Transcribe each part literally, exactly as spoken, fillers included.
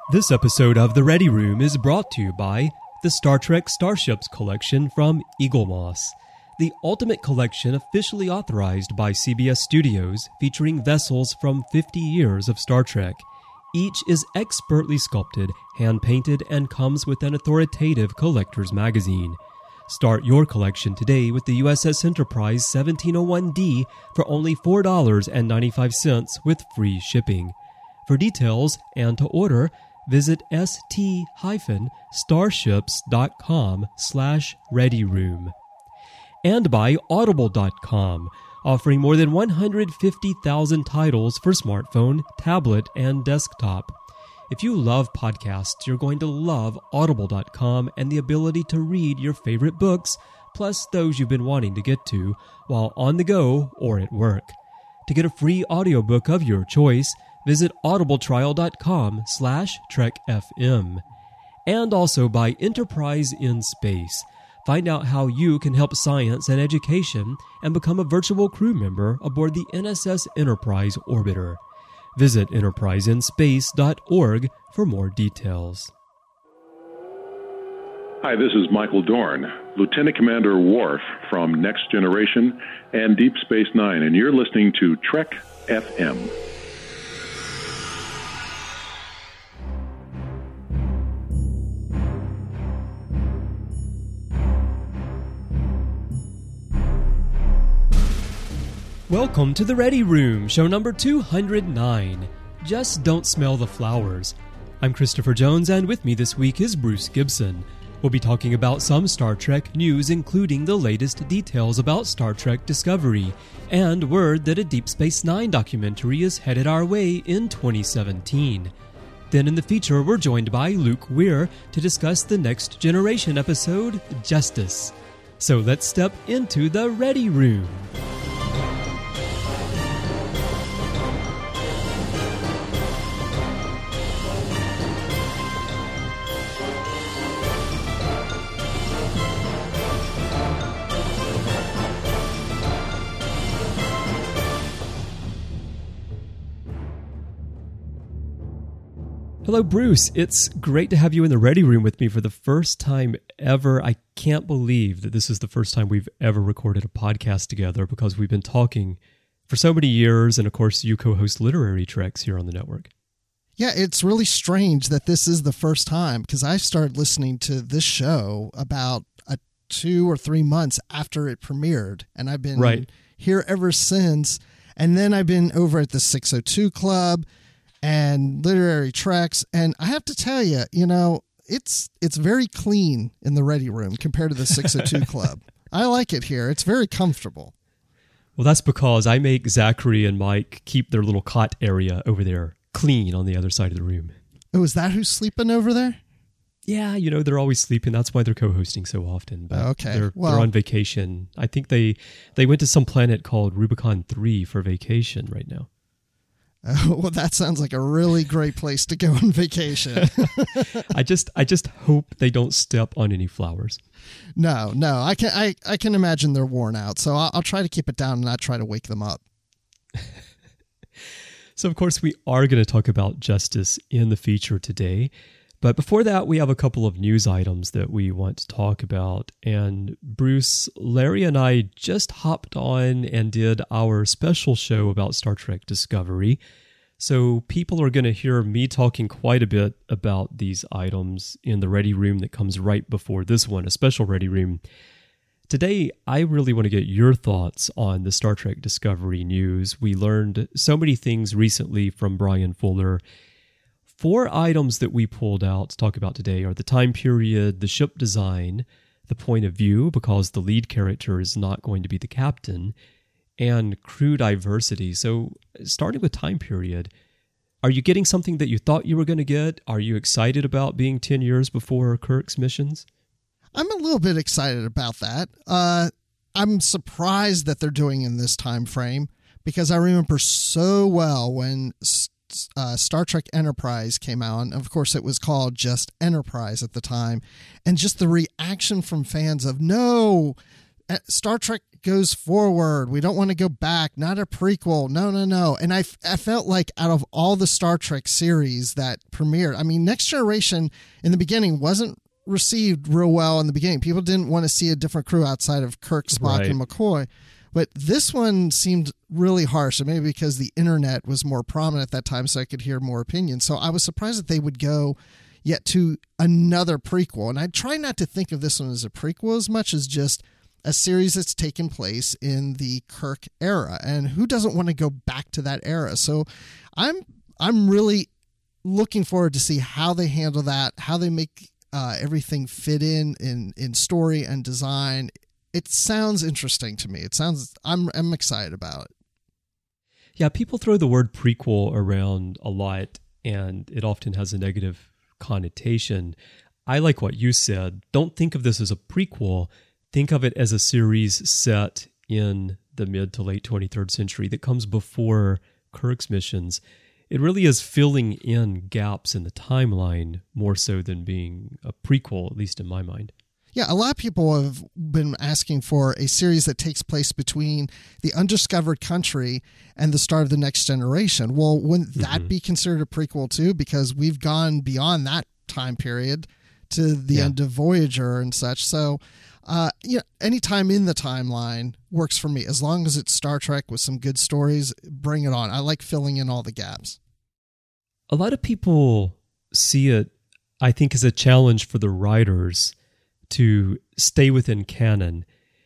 This episode of The Ready Room is brought to you by the Star Trek Starships Collection from Eaglemoss, the ultimate collection officially authorized by C B S Studios featuring vessels from fifty years of Star Trek. Each is expertly sculpted, hand-painted, and comes with an authoritative collector's magazine. Start your collection today with the U S S Enterprise seventeen oh one D for only four dollars and ninety-five cents with free shipping. For details and to order, visit st-starships.com slash readyroom. And by audible dot com, offering more than one hundred fifty thousand titles for smartphone, tablet, and desktop. If you love podcasts, you're going to love audible dot com and the ability to read your favorite books, plus those you've been wanting to get to, while on the go or at work. To get a free audiobook of your choice, visit audibletrial.com slash trekfm. And also by Enterprise in Space. Find out how you can help science and education and become a virtual crew member aboard the N S S Enterprise Orbiter. Visit enterprise in space dot org for more details. Hi, this is Michael Dorn, Lieutenant Commander Worf from Next Generation and Deep Space Nine, and you're listening to Trek F M. Welcome to The Ready Room, show number two hundred nine. Just don't smell the flowers. I'm Christopher Jones, and with me this week is Bruce Gibson. We'll be talking about some Star Trek news, including the latest details about Star Trek Discovery, and word that a Deep Space Nine documentary is headed our way in twenty seventeen. Then in the feature, we're joined by Luke Weir to discuss the Next Generation episode, Justice. So let's step into The Ready Room. Hello, Bruce. It's great to have you in the Ready Room with me for the first time ever. I can't believe that this is the first time we've ever recorded a podcast together because we've been talking for so many years, and of course, you co-host Literary Treks here on the network. Yeah, it's really strange that this is the first time because I started listening to this show about a two or three months after it premiered, and I've been right. here ever since. And then I've been over at the six oh two Club and Literary Treks, and I have to tell you, you know, it's it's very clean in the Ready Room compared to the six oh two Club. I like it here. It's very comfortable. Well, that's because I make Zachary and Mike keep their little cot area over there clean on the other side of the room. Oh, is that who's sleeping over there? Yeah, you know, they're always sleeping. That's why they're co-hosting so often. But okay. They're, well, they're on vacation. I think they, they went to some planet called Rubicon three for vacation right now. Uh, well, that sounds like a really great place to go on vacation. I just, I just hope they don't step on any flowers. No, no, I can, I, I can imagine they're worn out, so I'll, I'll try to keep it down and not try to wake them up. So, of course, we are going to talk about Justice in the feature today, but before that, we have a couple of news items that we want to talk about. And Bruce, Larry, and I just hopped on and did our special show about Star Trek Discovery. So people are going to hear me talking quite a bit about these items in the Ready Room that comes right before this one, a special Ready Room. Today, I really want to get your thoughts on the Star Trek Discovery news. We learned so many things recently from Brian Fuller. Four items that we pulled out to talk about today are the time period, the ship design, the point of view, because the lead character is not going to be the captain, and crew diversity. So starting with time period, are you getting something that you thought you were going to get? Are you excited about being ten years before Kirk's missions? I'm a little bit excited about that. Uh, I'm surprised that they're doing in this time frame because I remember so well when Uh, Star Trek Enterprise came out, and of course it was called just Enterprise at the time, and just the reaction from fans of, no, Star Trek goes forward. We don't want to go back. Not a prequel. No, no, no. And I, I felt like out of all the Star Trek series that premiered, I mean, Next Generation in the beginning wasn't received real well in the beginning. People didn't want to see a different crew outside of Kirk, Spock, right. and McCoy. But this one seemed really harsh, and maybe because the internet was more prominent at that time, so I could hear more opinions. So I was surprised that they would go yet to another prequel. And I try not to think of this one as a prequel as much as just a series that's taken place in the Kirk era. And who doesn't want to go back to that era? So I'm I'm really looking forward to see how they handle that, how they make uh, everything fit in, in in story and design. It sounds interesting to me. It sounds I'm I'm excited about it. Yeah, people throw the word prequel around a lot, and it often has a negative connotation. I like what you said. Don't think of this as a prequel. Think of it as a series set in the mid to late twenty-third century that comes before Kirk's missions. It really is filling in gaps in the timeline more so than being a prequel, at least in my mind. Yeah, a lot of people have been asking for a series that takes place between the undiscovered country and the start of the Next Generation. Well, wouldn't that mm-hmm. be considered a prequel too? Because we've gone beyond that time period to the yeah. end of Voyager and such. So, uh, you know, any time in the timeline works for me. As long as it's Star Trek with some good stories, bring it on. I like filling in all the gaps. A lot of people see it, I think, as a challenge for the writers to stay within canon,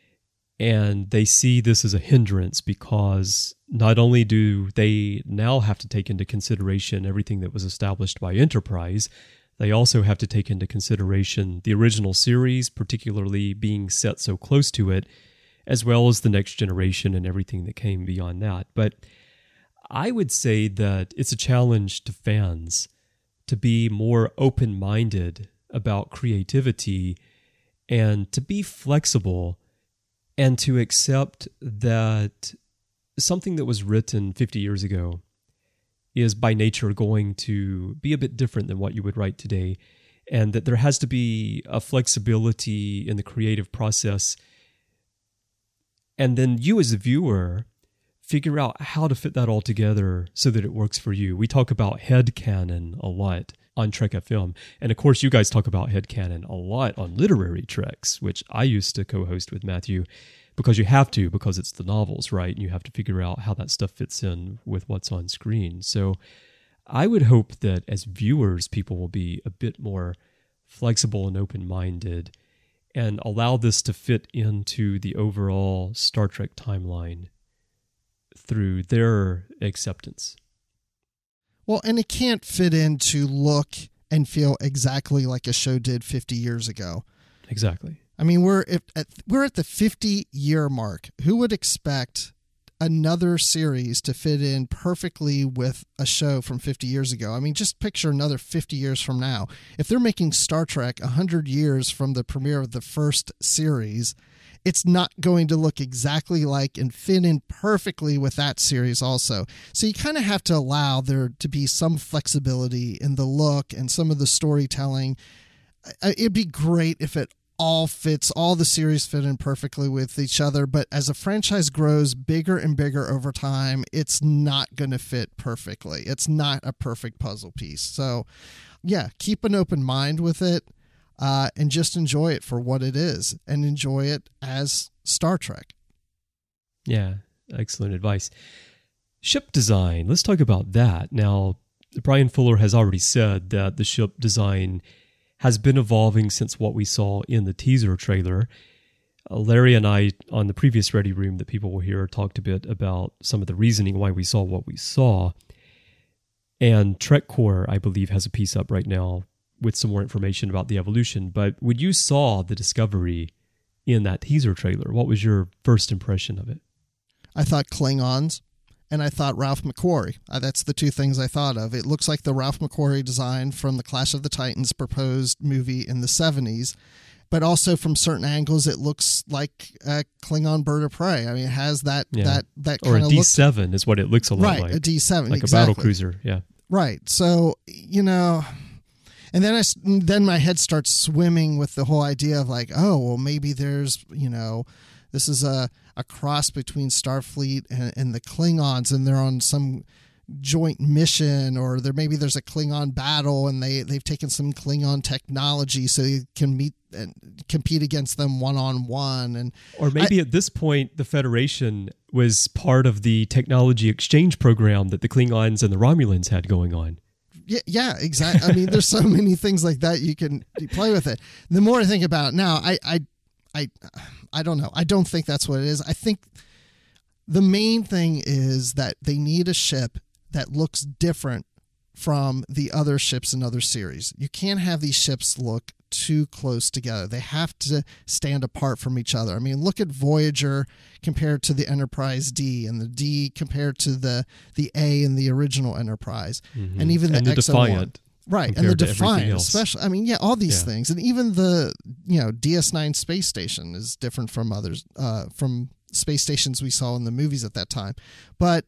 and they see this as a hindrance because not only do they now have to take into consideration everything that was established by Enterprise, they also have to take into consideration the original series, particularly being set so close to it, as well as the Next Generation and everything that came beyond that. But I would say that it's a challenge to fans to be more open-minded about creativity and to be flexible and to accept that something that was written fifty years ago is by nature going to be a bit different than what you would write today, and that there has to be a flexibility in the creative process. And then you as a viewer figure out how to fit that all together so that it works for you. We talk about headcanon a lot on Trek F M. And of course, you guys talk about headcanon a lot on Literary Treks, which I used to co-host with Matthew, because you have to, because it's the novels, right? And you have to figure out how that stuff fits in with what's on screen. So I would hope that as viewers, people will be a bit more flexible and open-minded and allow this to fit into the overall Star Trek timeline through their acceptance. Well, and it can't fit in to look and feel exactly like a show did fifty years ago. Exactly. I mean, we're at, we're at the fifty-year mark. Who would expect another series to fit in perfectly with a show from fifty years ago? I mean, just picture another fifty years from now. If they're making Star Trek one hundred years from the premiere of the first series, it's not going to look exactly like and fit in perfectly with that series also. So you kind of have to allow there to be some flexibility in the look and some of the storytelling. It'd be great if it all fits, all the series fit in perfectly with each other, but as a franchise grows bigger and bigger over time, it's not going to fit perfectly. It's not a perfect puzzle piece. So yeah, keep an open mind with it. Uh, and just enjoy it for what it is and enjoy it as Star Trek. Yeah, excellent advice. Ship design, let's talk about that. Now, Bryan Fuller has already said that the ship design has been evolving since what we saw in the teaser trailer. Uh, Larry and I, on the previous Ready Room that people will hear, talked a bit about some of the reasoning why we saw what we saw. And TrekCore, I believe, has a piece up right now with some more information about the evolution. But when you saw the Discovery in that teaser trailer, what was your first impression of it? I thought Klingons, and I thought Ralph McQuarrie. Uh, that's the two things I thought of. It looks like the Ralph McQuarrie design from the Clash of the Titans proposed movie in the seventies, but also from certain angles, it looks like a Klingon bird of prey. I mean, it has that yeah. that that or kind a of D seven look. Is what it looks a lot right, like. Right, a D seven, like exactly. a battle cruiser. Yeah, right. So you know. And then I, then my head starts swimming with the whole idea of like, oh, well, maybe there's, you know, this is a, a cross between Starfleet and, and the Klingons, and they're on some joint mission, or there maybe there's a Klingon battle and they they've taken some Klingon technology so you can meet and compete against them one on one. And or maybe I, at this point the Federation was part of the technology exchange program that the Klingons and the Romulans had going on. Yeah, yeah, exactly. I mean, there's so many things like that you can you play with it. The more I think about it now, I I I I don't know. I don't think that's what it is. I think the main thing is that they need a ship that looks different from the other ships in other series. You can't have these ships look too close together. They have to stand apart from each other. I mean, look at Voyager compared to the Enterprise D, and the D compared to the the A in the original Enterprise, mm-hmm. and even the, and the X O one. Defiant. Right, and the Defiant, especially. I mean, yeah, all these yeah. things, and even the you know D S nine space station is different from others, uh, from space stations we saw in the movies at that time. But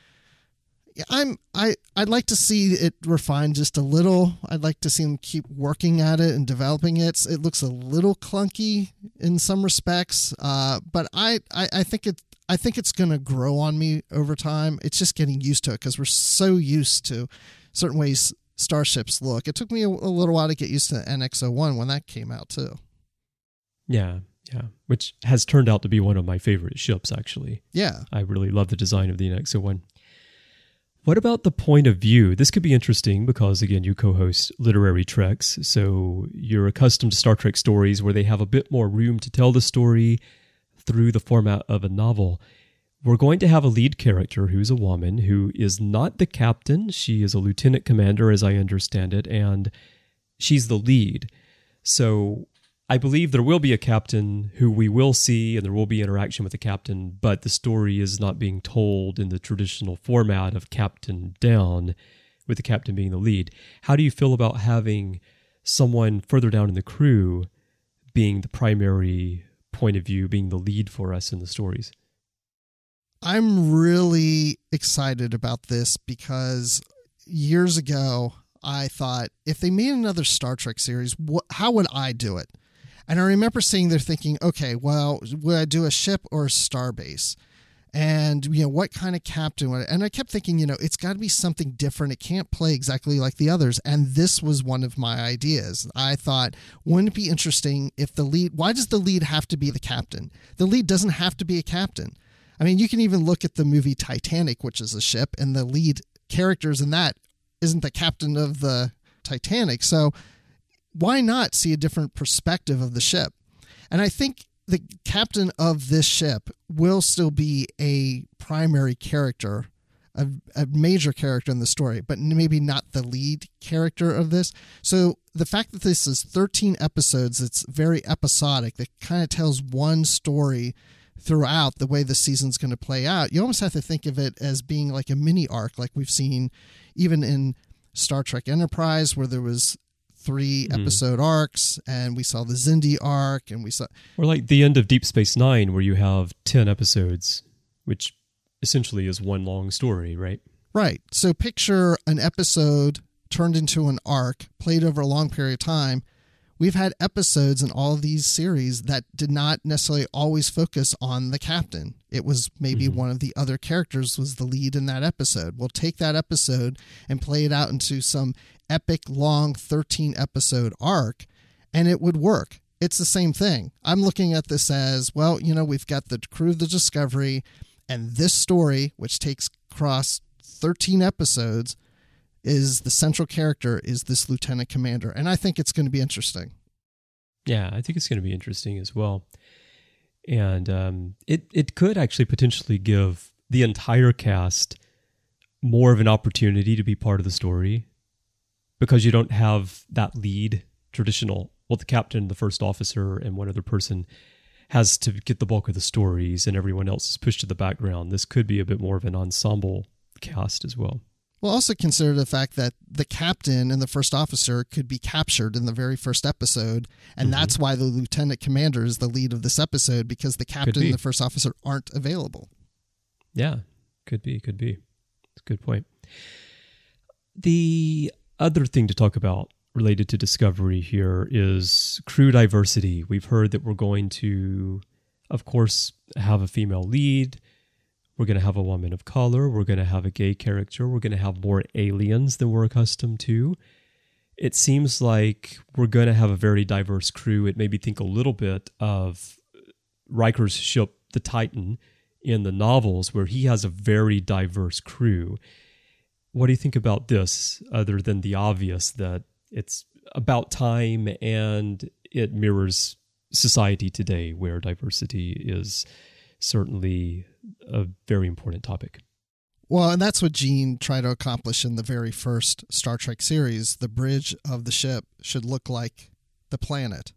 I'm I I'd like to see it refined just a little. I'd like to see them keep working at it and developing it. It looks a little clunky in some respects, uh, but I, I, I think it I think it's going to grow on me over time. It's just getting used to it because we're so used to certain ways starships look. It took me a, a little while to get used to N X oh one when that came out too. Yeah, yeah, which has turned out to be one of my favorite ships, actually. Yeah. I really love the design of the N X oh one. What about the point of view? This could be interesting because, again, you co-host Literary Treks, so you're accustomed to Star Trek stories where they have a bit more room to tell the story through the format of a novel. We're going to have a lead character who's a woman who is not the captain. She is a lieutenant commander, as I understand it, and she's the lead. So I believe there will be a captain who we will see, and there will be interaction with the captain, but the story is not being told in the traditional format of captain down, with the captain being the lead. How do you feel about having someone further down in the crew being the primary point of view, being the lead for us in the stories? I'm really excited about this because years ago, I thought, if they made another Star Trek series, what, how would I do it? And I remember sitting there thinking, okay, well, would I do a ship or a starbase? And, you know, what kind of captain would I, and I kept thinking, you know, it's got to be something different. It can't play exactly like the others. And this was one of my ideas. I thought, wouldn't it be interesting if the lead, why does the lead have to be the captain? The lead doesn't have to be a captain. I mean, you can even look at the movie Titanic, which is a ship, and the lead characters in that isn't the captain of the Titanic. So why not see a different perspective of the ship? And I think the captain of this ship will still be a primary character, a, a major character in the story, but maybe not the lead character of this. So the fact that this is thirteen episodes, it's very episodic, that kind of tells one story throughout the way the season's going to play out. You almost have to think of it as being like a mini arc, like we've seen even in Star Trek Enterprise, where there was three mm-hmm. episode arcs, and we saw the Xindi arc, and we saw, or like the end of Deep Space Nine, where you have ten episodes, which essentially is one long story, right? Right. So picture an episode turned into an arc, played over a long period of time. We've had episodes in all of these series that did not necessarily always focus on the captain. It was maybe mm-hmm. one of the other characters was the lead in that episode. We'll take that episode and play it out into some epic, long, thirteen episode arc, and it would work. It's the same thing. I'm looking at this as, well, you know, we've got the crew of the Discovery, and this story, which takes across thirteen episodes, is the central character is this lieutenant commander. And I think it's going to be interesting. Yeah, I think it's going to be interesting as well. And um, it, it could actually potentially give the entire cast more of an opportunity to be part of the story, because you don't have that lead traditional, well, the captain, the first officer, and one other person has to get the bulk of the stories, and everyone else is pushed to the background. This could be a bit more of an ensemble cast as well. We'll also consider the fact that the captain and the first officer could be captured in the very first episode, and mm-hmm. that's why the lieutenant commander is the lead of this episode, because the captain and the first officer aren't available. Yeah, could be, could be. It's a good point. The other thing to talk about related to Discovery here is crew diversity. We've heard that we're going to of course, have a female lead. We're going to have a woman of color. We're going to have a gay character. We're going to have more aliens than we're accustomed to. It seems like we're going to have a very diverse crew. It made me think a little bit of Riker's ship, the Titan, in the novels, where he has a very diverse crew. What do you think about this, other than the obvious that it's about time and it mirrors society today, where diversity is certainly a very important topic? Well, and that's what Gene tried to accomplish in the very first Star Trek series. The bridge of the ship should look like the planet.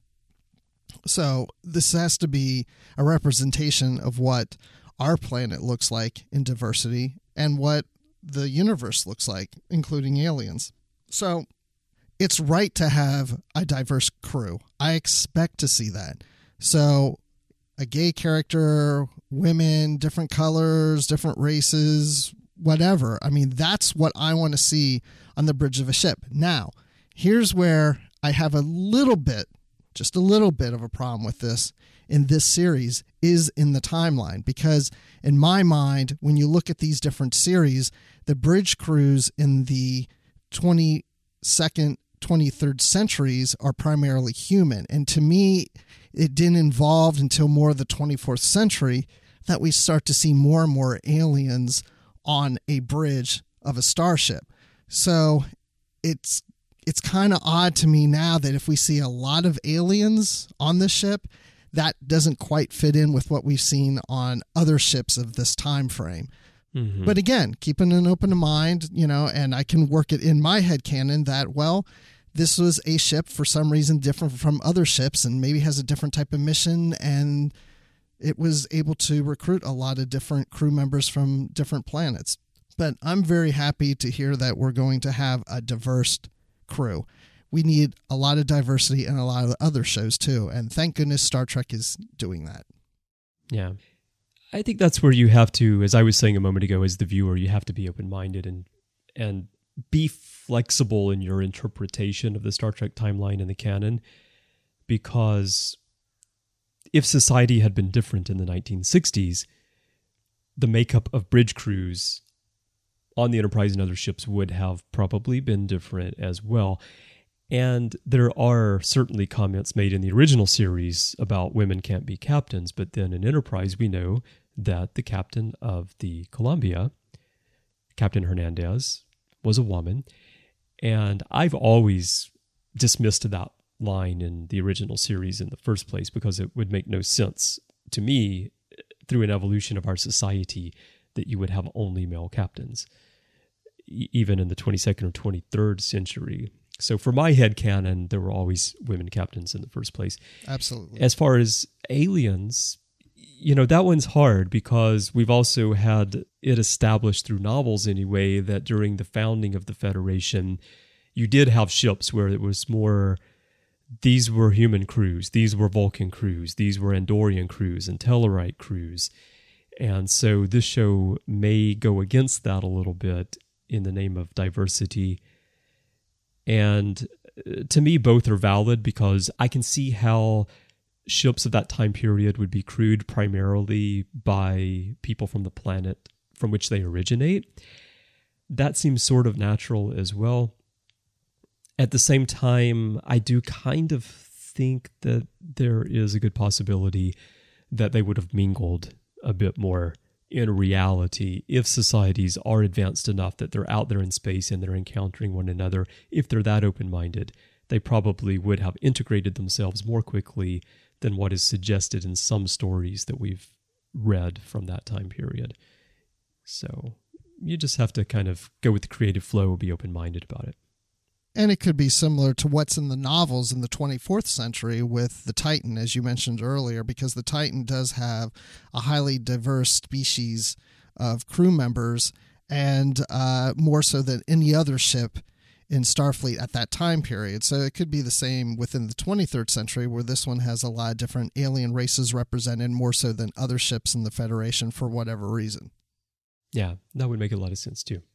So this has to be a representation of what our planet looks like in diversity and what the universe looks like, including aliens. So it's right to have a diverse crew. I expect to see that. So a gay character, women, different colors, different races, whatever. I mean, that's what I want to see on the bridge of a ship. Now, here's where I have a little bit, just a little bit of a problem with this in this series is in the timeline. Because in my mind, when you look at these different series, the bridge crews in the twenty-second, twenty-third centuries are primarily human. And to me, it didn't involve until more of the twenty-fourth century that we start to see more and more aliens on a bridge of a starship. So it's it's kind of odd to me now that if we see a lot of aliens on this ship, that doesn't quite fit in with what we've seen on other ships of this time frame. Mm-hmm. But again, keeping an open mind, you know, and I can work it in my headcanon that, well, this was a ship for some reason different from other ships and maybe has a different type of mission, and it was able to recruit a lot of different crew members from different planets. But I'm very happy to hear that we're going to have a diverse crew. We need a lot of diversity in a lot of the other shows too, and thank goodness Star Trek is doing that. Yeah. I think that's where you have to, as I was saying a moment ago, as the viewer, you have to be open-minded and and be flexible in your interpretation of the Star Trek timeline and the canon, because if society had been different in the nineteen sixties, the makeup of bridge crews on the Enterprise and other ships would have probably been different as well. And there are certainly comments made in the original series about women can't be captains, but then in Enterprise we know that the captain of the Columbia, Captain Hernandez, was a woman. And I've always dismissed that line in the original series in the first place because it would make no sense to me through an evolution of our society that you would have only male captains, e- even in the twenty-second or twenty-third century. So for my headcanon, there were always women captains in the first place. Absolutely. As far as aliens, you know, that one's hard because we've also had it established through novels anyway that during the founding of the Federation, you did have ships where it was more, these were human crews, these were Vulcan crews, these were Andorian crews and Tellarite crews. And so this show may go against that a little bit in the name of diversity. And to me, both are valid because I can see how ships of that time period would be crewed primarily by people from the planet from which they originate. That seems sort of natural as well. At the same time, I do kind of think that there is a good possibility that they would have mingled a bit more in reality if societies are advanced enough that they're out there in space and they're encountering one another. If they're that open-minded, they probably would have integrated themselves more quickly than what is suggested in some stories that we've read from that time period. So you just have to kind of go with the creative flow, be open-minded about it. And it could be similar to what's in the novels in the twenty-fourth century with the Titan, as you mentioned earlier, because the Titan does have a highly diverse species of crew members, and uh, more so than any other ship in Starfleet at that time period. So it could be the same within the twenty-third century, where this one has a lot of different alien races represented, more so than other ships in the Federation for whatever reason. Yeah, that would make a lot of sense too.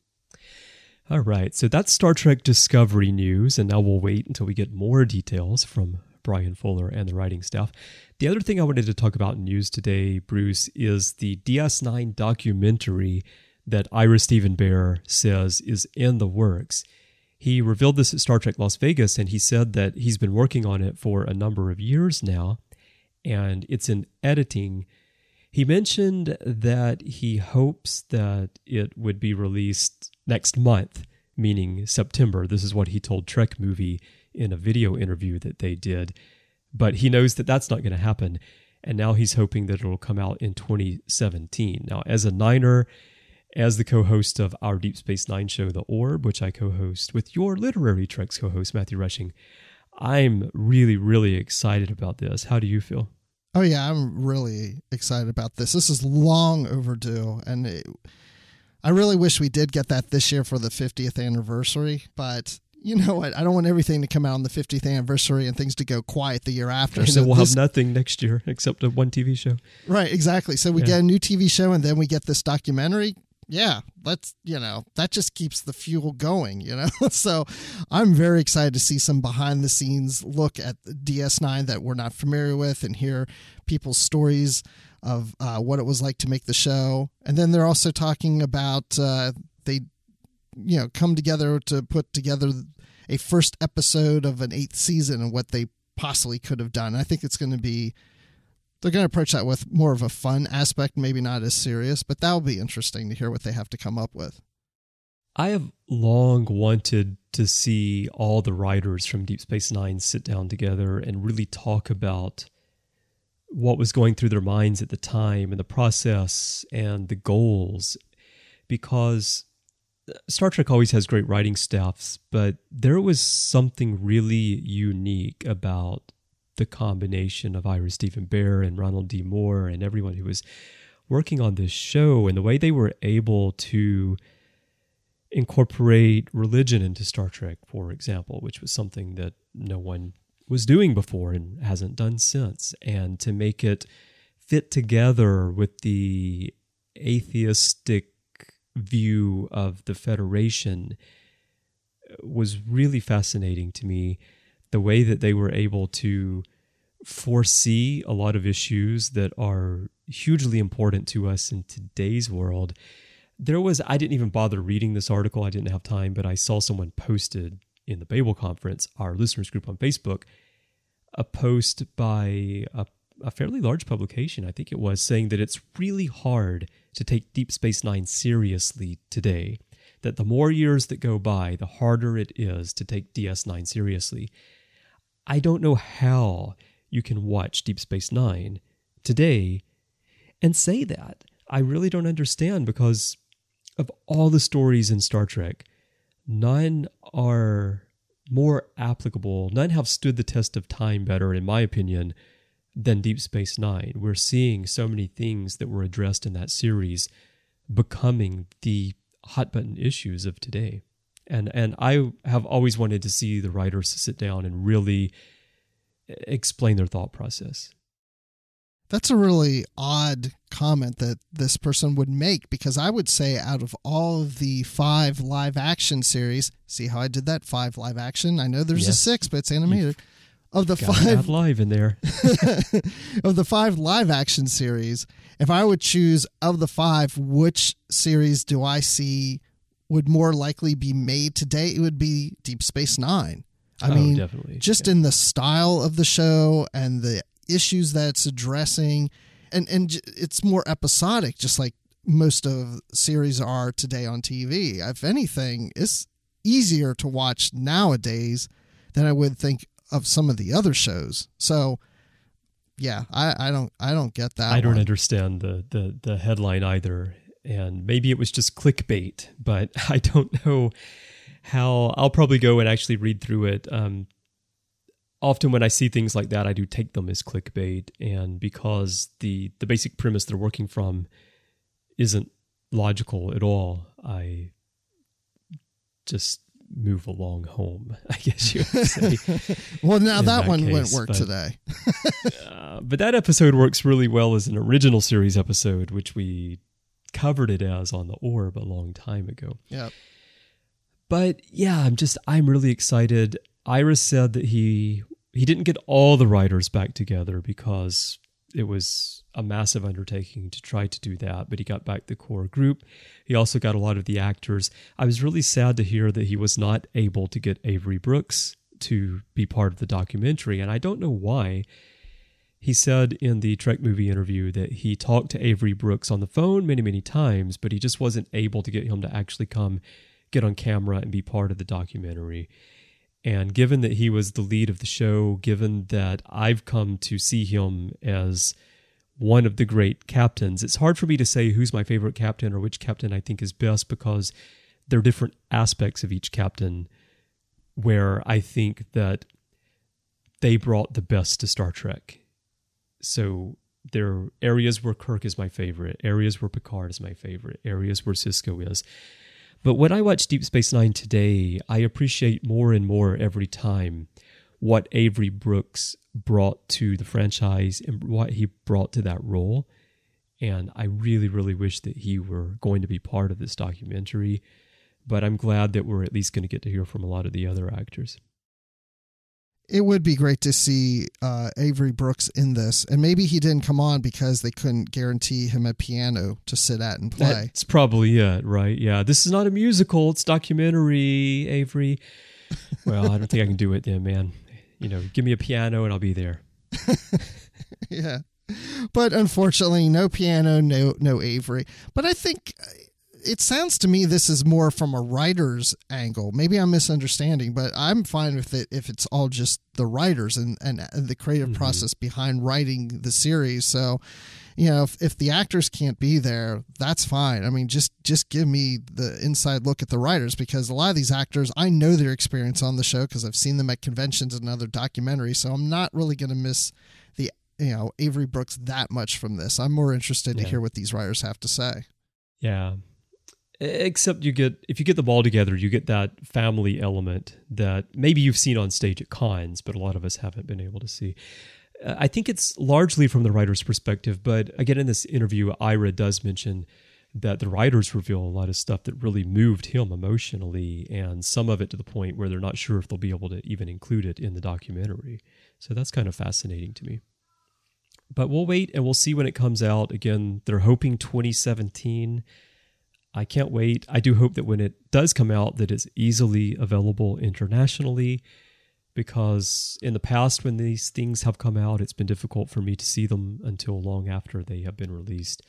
All right, so that's Star Trek Discovery news, and now we'll wait until we get more details from Brian Fuller and the writing staff. The other thing I wanted to talk about in news today, Bruce, is the D S nine documentary that Ira Steven Behr says is in the works. He revealed this at Star Trek Las Vegas, and he said that he's been working on it for a number of years now, and it's in editing. He mentioned that he hopes that it would be released next month, meaning September. This is what he told Trek Movie in a video interview that they did. But he knows that that's not going to happen, and now he's hoping that it'll come out in twenty seventeen. Now, as a Niner, as the co-host of our Deep Space Nine show, The Orb, which I co-host with your Literary Treks co-host, Matthew Rushing, I'm really, really excited about this. How do you feel? Oh, yeah, I'm really excited about this. This is long overdue, and it, I really wish we did get that this year for the fiftieth anniversary, but you know what? I don't want everything to come out on the fiftieth anniversary and things to go quiet the year after. And so then we'll this, have nothing next year except a one T V show. Right, exactly. So we yeah. get a new T V show, and then we get this documentary. Yeah, let's, you know, that just keeps the fuel going, you know? So I'm very excited to see some behind the scenes look at D S nine that we're not familiar with and hear people's stories of uh, what it was like to make the show. And then they're also talking about uh, they, you know, come together to put together a first episode of an eighth season and what they possibly could have done. I think it's going to be, they're going to approach that with more of a fun aspect, maybe not as serious, but that'll be interesting to hear what they have to come up with. I have long wanted to see all the writers from Deep Space Nine sit down together and really talk about what was going through their minds at the time and the process and the goals, because Star Trek always has great writing staffs, but there was something really unique about the combination of Ira Steven Behr and Ronald D. Moore and everyone who was working on this show, and the way they were able to incorporate religion into Star Trek, for example, which was something that no one was doing before and hasn't done since, and to make it fit together with the atheistic view of the Federation was really fascinating to me. The way that they were able to foresee a lot of issues that are hugely important to us in today's world. There was, I didn't even bother reading this article. I didn't have time, but I saw someone posted in the Babel Conference, our listeners group on Facebook, a post by a, a fairly large publication, I think it was, saying that it's really hard to take Deep Space Nine seriously today. That the more years that go by, the harder it is to take D S nine seriously. I don't know how you can watch Deep Space Nine today and say that. I really don't understand, because of all the stories in Star Trek, none are more applicable, none have stood the test of time better, in my opinion, than Deep Space Nine. We're seeing so many things that were addressed in that series becoming the hot button issues of today. And and I have always wanted to see the writers sit down and really explain their thought process. That's a really odd comment that this person would make, because I would say out of all of the five live action series, see how I did that? Five live action. I know there's yes. a six, but it's animated. Of the five live in there, of the five live action series, if I would choose of the five, which series do I see would more likely be made today? It would be Deep Space Nine. I oh, mean, definitely. just yeah. in the style of the show and the issues that it's addressing, and and it's more episodic, just like most of series are today on T V. If anything, it's easier to watch nowadays than I would think of some of the other shows. So yeah, I, I don't I don't get that. I don't one. understand the, the the headline either. And maybe it was just clickbait, but I don't know how. I'll probably go and actually read through it. Um, often when I see things like that, I do take them as clickbait, and because the, the basic premise they're working from isn't logical at all, I just move along home, I guess you would say. Well, now that, that one case, won't work but, today. uh, but that episode works really well as an original series episode, which we covered it as on the Orb a long time ago. Yeah. But yeah, I'm just, I'm really excited. Ira said that he he didn't get all the writers back together because it was a massive undertaking to try to do that, but he got back the core group. He also got a lot of the actors. I was really sad to hear that he was not able to get Avery Brooks to be part of the documentary, and I don't know why. He said in the Trek movie interview that he talked to Avery Brooks on the phone many, many times, but he just wasn't able to get him to actually come get on camera and be part of the documentary. And given that he was the lead of the show, given that I've come to see him as one of the great captains, it's hard for me to say who's my favorite captain or which captain I think is best, because there are different aspects of each captain where I think that they brought the best to Star Trek. So there are areas where Kirk is my favorite, areas where Picard is my favorite, areas where Sisko is. But when I watch Deep Space Nine today, I appreciate more and more every time what Avery Brooks brought to the franchise and what he brought to that role. And I really, really wish that he were going to be part of this documentary. But I'm glad that we're at least going to get to hear from a lot of the other actors. It would be great to see uh, Avery Brooks in this. And maybe he didn't come on because they couldn't guarantee him a piano to sit at and play. That's probably it, right? Yeah, this is not a musical. It's documentary, Avery. Well, I don't think I can do it then, man. You know, give me a piano and I'll be there. Yeah. But unfortunately, no piano, no no Avery. But I think it sounds to me this is more from a writer's angle. Maybe I'm misunderstanding, but I'm fine with it if it's all just the writers and, and, and the creative mm-hmm. process behind writing the series. So, you know, if, if the actors can't be there, that's fine. I mean, just, just give me the inside look at the writers, because a lot of these actors, I know their experience on the show because I've seen them at conventions and other documentaries. So I'm not really going to miss the, you know, Avery Brooks that much from this. I'm more interested yeah. to hear what these writers have to say. Yeah. Except you get, if you get them all together, you get that family element that maybe you've seen on stage at cons, but a lot of us haven't been able to see. Uh, I think it's largely from the writer's perspective, but again, in this interview, Ira does mention that the writers reveal a lot of stuff that really moved him emotionally, and some of it to the point where they're not sure if they'll be able to even include it in the documentary. So that's kind of fascinating to me. But we'll wait and we'll see when it comes out. Again, they're hoping twenty seventeen. I can't wait. I do hope that when it does come out that it's easily available internationally, because in the past when these things have come out, it's been difficult for me to see them until long after they have been released.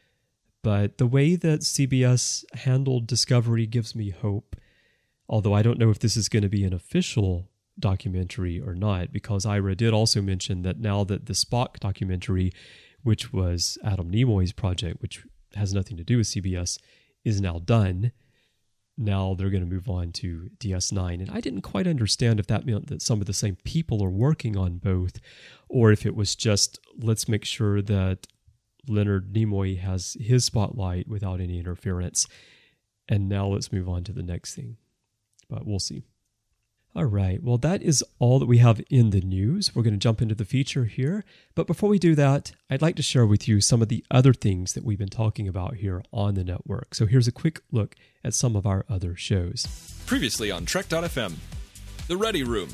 But the way that C B S handled Discovery gives me hope, although I don't know if this is going to be an official documentary or not, because Ira did also mention that now that the Spock documentary, which was Adam Nimoy's project, which has nothing to do with C B S, is now done, now they're going to move on to D S nine. And I didn't quite understand if that meant that some of the same people are working on both, or if it was just, let's make sure that Leonard Nimoy has his spotlight without any interference, and now let's move on to the next thing. But we'll see. All right, well, that is all that we have in the news. We're going to jump into the feature here. But before we do that, I'd like to share with you some of the other things that we've been talking about here on the network. So here's a quick look at some of our other shows. Previously on Trek dot F M, The Ready Room.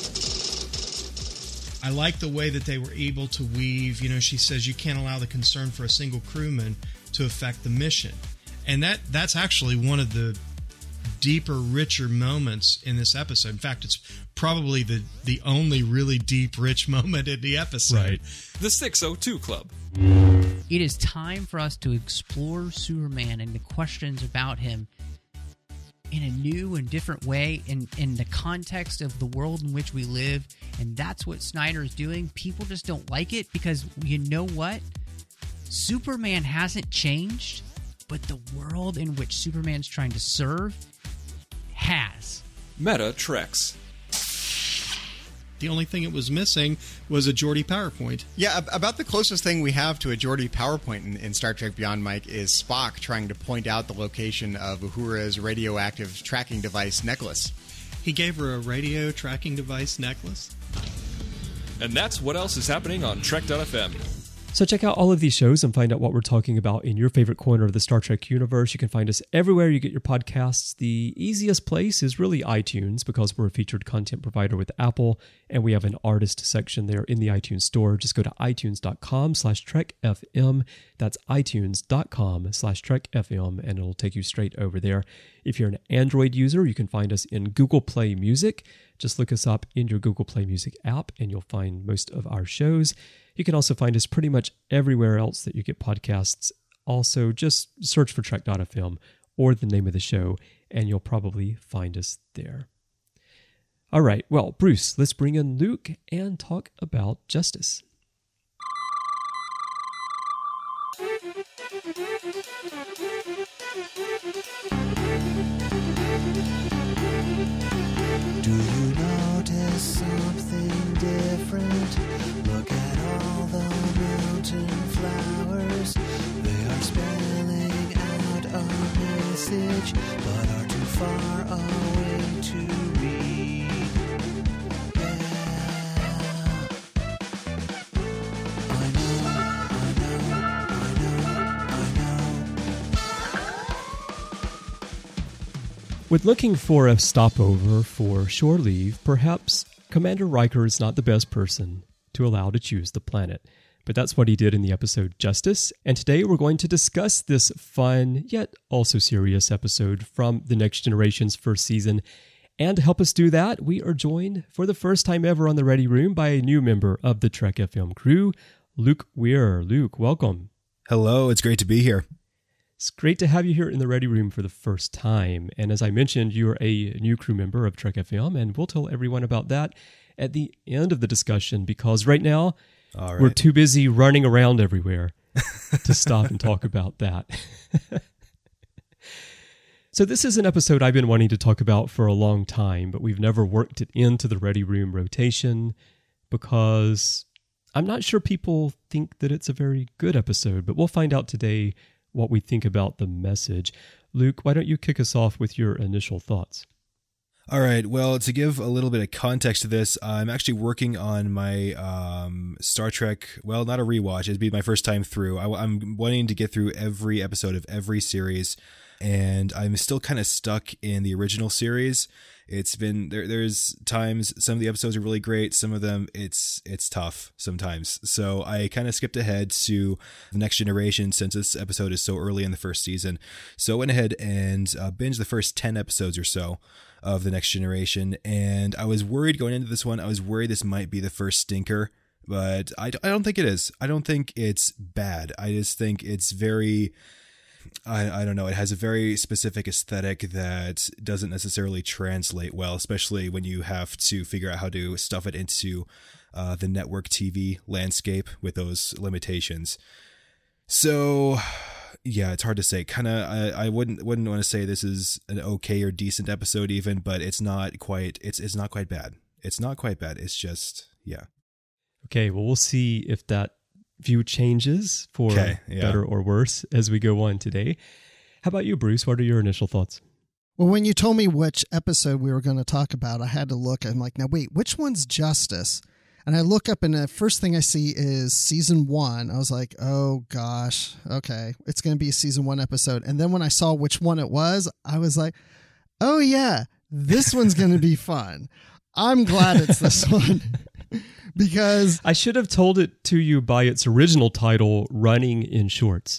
I like the way that they were able to weave, you know, she says you can't allow the concern for a single crewman to affect the mission. And that that's actually one of the deeper, richer moments in this episode. In fact, it's probably the, the only really deep, rich moment in the episode. Right. The six oh two Club. It is time for us to explore Superman and the questions about him in a new and different way in, in the context of the world in which we live. And that's what Snyder is doing. People just don't like it because, you know what? Superman hasn't changed, but the world in which Superman's trying to serve has. Meta Treks. The only thing it was missing was a Geordi PowerPoint. Yeah, about the closest thing we have to a Geordi PowerPoint in, in Star Trek Beyond, Mike, is Spock trying to point out the location of Uhura's radioactive tracking device necklace. He gave her a radio tracking device necklace. And that's what else is happening on Trek dot F M. So check out all of these shows and find out what we're talking about in your favorite corner of the Star Trek universe. You can find us everywhere you get your podcasts. The easiest place is really iTunes because we're a featured content provider with Apple, and we have an artist section there in the iTunes store. Just go to itunes.com slash trekfm. That's itunes.com slash trekfm, and it'll take you straight over there. If you're an Android user, you can find us in Google Play Music. Just look us up in your Google Play Music app, and you'll find most of our shows. You can also find us pretty much everywhere else that you get podcasts. Also, just search for Trek dot f m or the name of the show, and you'll probably find us there. All right, well, Bruce, let's bring in Luke and talk about justice. Do you notice something different? Look at all the mountain flowers. They are spelling out a message, but are too far away to read. Yeah. I know, I know, I know, I know. When looking for a stopover for shore leave, perhaps Commander Riker is not the best person to allow to choose the planet. But that's what he did in the episode Justice, and today we're going to discuss this fun, yet also serious episode from The Next Generation's first season. And to help us do that, we are joined for the first time ever on the Ready Room by a new member of the Trek F M crew, Luke Weir. Luke, welcome. Hello, it's great to be here. It's great to have you here in the Ready Room for the first time. And as I mentioned, you're a new crew member of Trek F M, and we'll tell everyone about that at the end of the discussion, because right now, All right. we're too busy running around everywhere to stop and talk about that. So this is an episode I've been wanting to talk about for a long time, but we've never worked it into the Ready Room rotation because I'm not sure people think that it's a very good episode, but we'll find out today what we think about the message. Luke, why don't you kick us off with your initial thoughts? All right. Well, to give a little bit of context to this, I'm actually working on my um, Star Trek, well, not a rewatch. It'd be my first time through. I, I'm wanting to get through every episode of every series, and I'm still kind of stuck in the original series. It's been there. There's times some of the episodes are really great. Some of them it's it's tough sometimes. So I kind of skipped ahead to The Next Generation since this episode is so early in the first season. So I went ahead and uh, binged the first ten episodes or so of The Next Generation, and I was worried going into this one. I was worried this might be the first stinker, but I, I don't think it is. I don't think it's bad. I just think it's very, I, I don't know, it has a very specific aesthetic that doesn't necessarily translate well, especially when you have to figure out how to stuff it into uh, the network T V landscape with those limitations. So yeah, it's hard to say. Kind of, I, I wouldn't wouldn't want to say this is an okay or decent episode even, but it's not quite. It's it's not quite bad. It's not quite bad. It's just yeah. Okay, well, we'll see if that view changes for okay, yeah. better or worse as we go on today. How about you, Bruce? What are your initial thoughts? Well, when you told me which episode we were going to talk about, I had to look. I'm like, now wait, which one's Justice? And I look up, and the first thing I see is season one. I was like, oh, gosh, okay, it's going to be a season one episode. And then when I saw which one it was, I was like, oh, yeah, this one's going to be fun. I'm glad it's this one because I should have told it to you by its original title, Running in Shorts.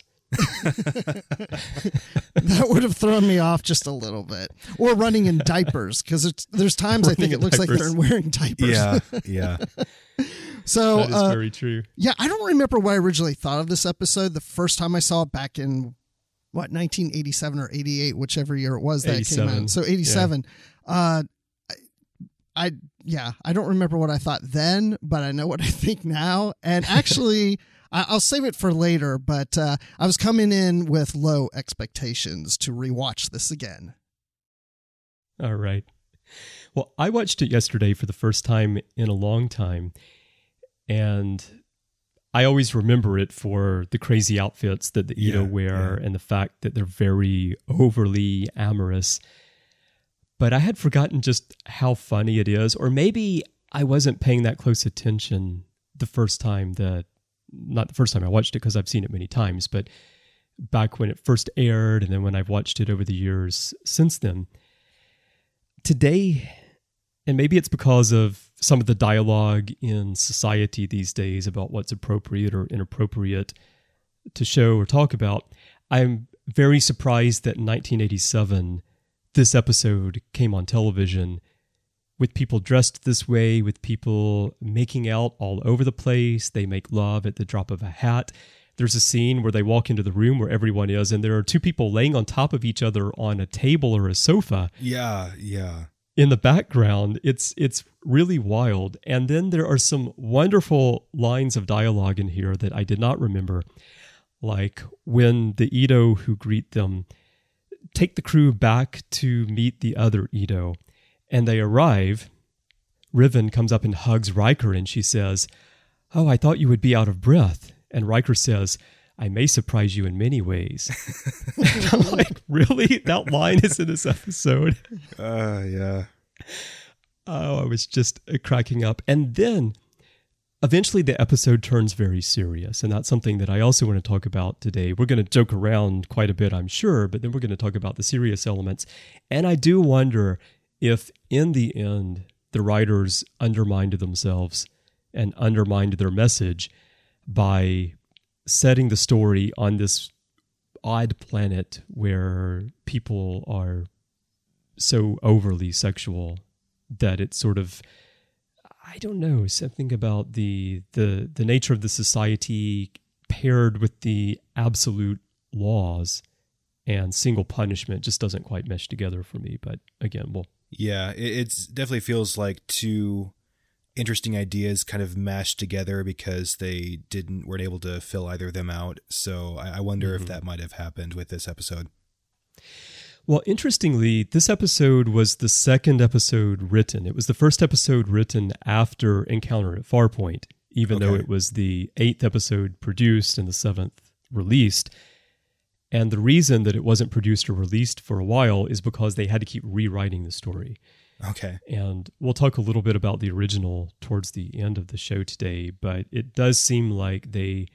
That would have thrown me off just a little bit. Or running in diapers, because there's times running I think it looks diapers. like they're wearing diapers. Yeah, yeah. So that is uh, very true. Yeah, I don't remember what I originally thought of this episode the first time I saw it back in, what, nineteen eighty-seven or eighty-eight, whichever year it was that it came out. So eighty-seven. Yeah. Uh, I, I, yeah, I don't remember what I thought then, but I know what I think now. And actually... I'll save it for later, but uh, I was coming in with low expectations to rewatch this again. All right. Well, I watched it yesterday for the first time in a long time, and I always remember it for the crazy outfits that the Ito yeah, wear yeah. and the fact that they're very overly amorous. But I had forgotten just how funny it is, or maybe I wasn't paying that close attention the first time that not the first time I watched it because I've seen it many times, but back when it first aired and then when I've watched it over the years since then. Today, and maybe it's because of some of the dialogue in society these days about what's appropriate or inappropriate to show or talk about, I'm very surprised that in nineteen eighty-seven, this episode came on television with people dressed this way, with people making out all over the place. They make love at the drop of a hat. There's a scene where they walk into the room where everyone is, and there are two people laying on top of each other on a table or a sofa. Yeah, yeah. In the background, it's it's really wild. And then there are some wonderful lines of dialogue in here that I did not remember. Like when the Edo who greet them take the crew back to meet the other Edo, and they arrive, Riven comes up and hugs Riker, and she says, "Oh, I thought you would be out of breath." And Riker says, "I may surprise you in many ways." And I'm like, really? That line is in this episode? Uh, yeah. Oh, I was just cracking up. And then eventually the episode turns very serious. And that's something that I also want to talk about today. We're going to joke around quite a bit, I'm sure, but then we're going to talk about the serious elements. And I do wonder if in the end, the writers undermined themselves and undermined their message by setting the story on this odd planet where people are so overly sexual that it's sort of, I don't know, something about the the the nature of the society paired with the absolute laws and single punishment just doesn't quite mesh together for me. But again, well, yeah, it it's definitely feels like two interesting ideas kind of mashed together because they didn't weren't able to fill either of them out. So I, I wonder mm-hmm. if that might have happened with this episode. Well, interestingly, this episode was the second episode written. It was the first episode written after Encounter at Farpoint, even okay. though it was the eighth episode produced and the seventh released. And the reason that it wasn't produced or released for a while is because they had to keep rewriting the story. Okay. And we'll talk a little bit about the original towards the end of the show today, but it does seem like they,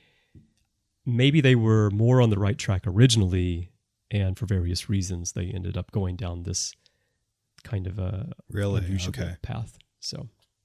maybe they were more on the right track originally, and for various reasons, they ended up going down this kind of a really unusual okay. path. So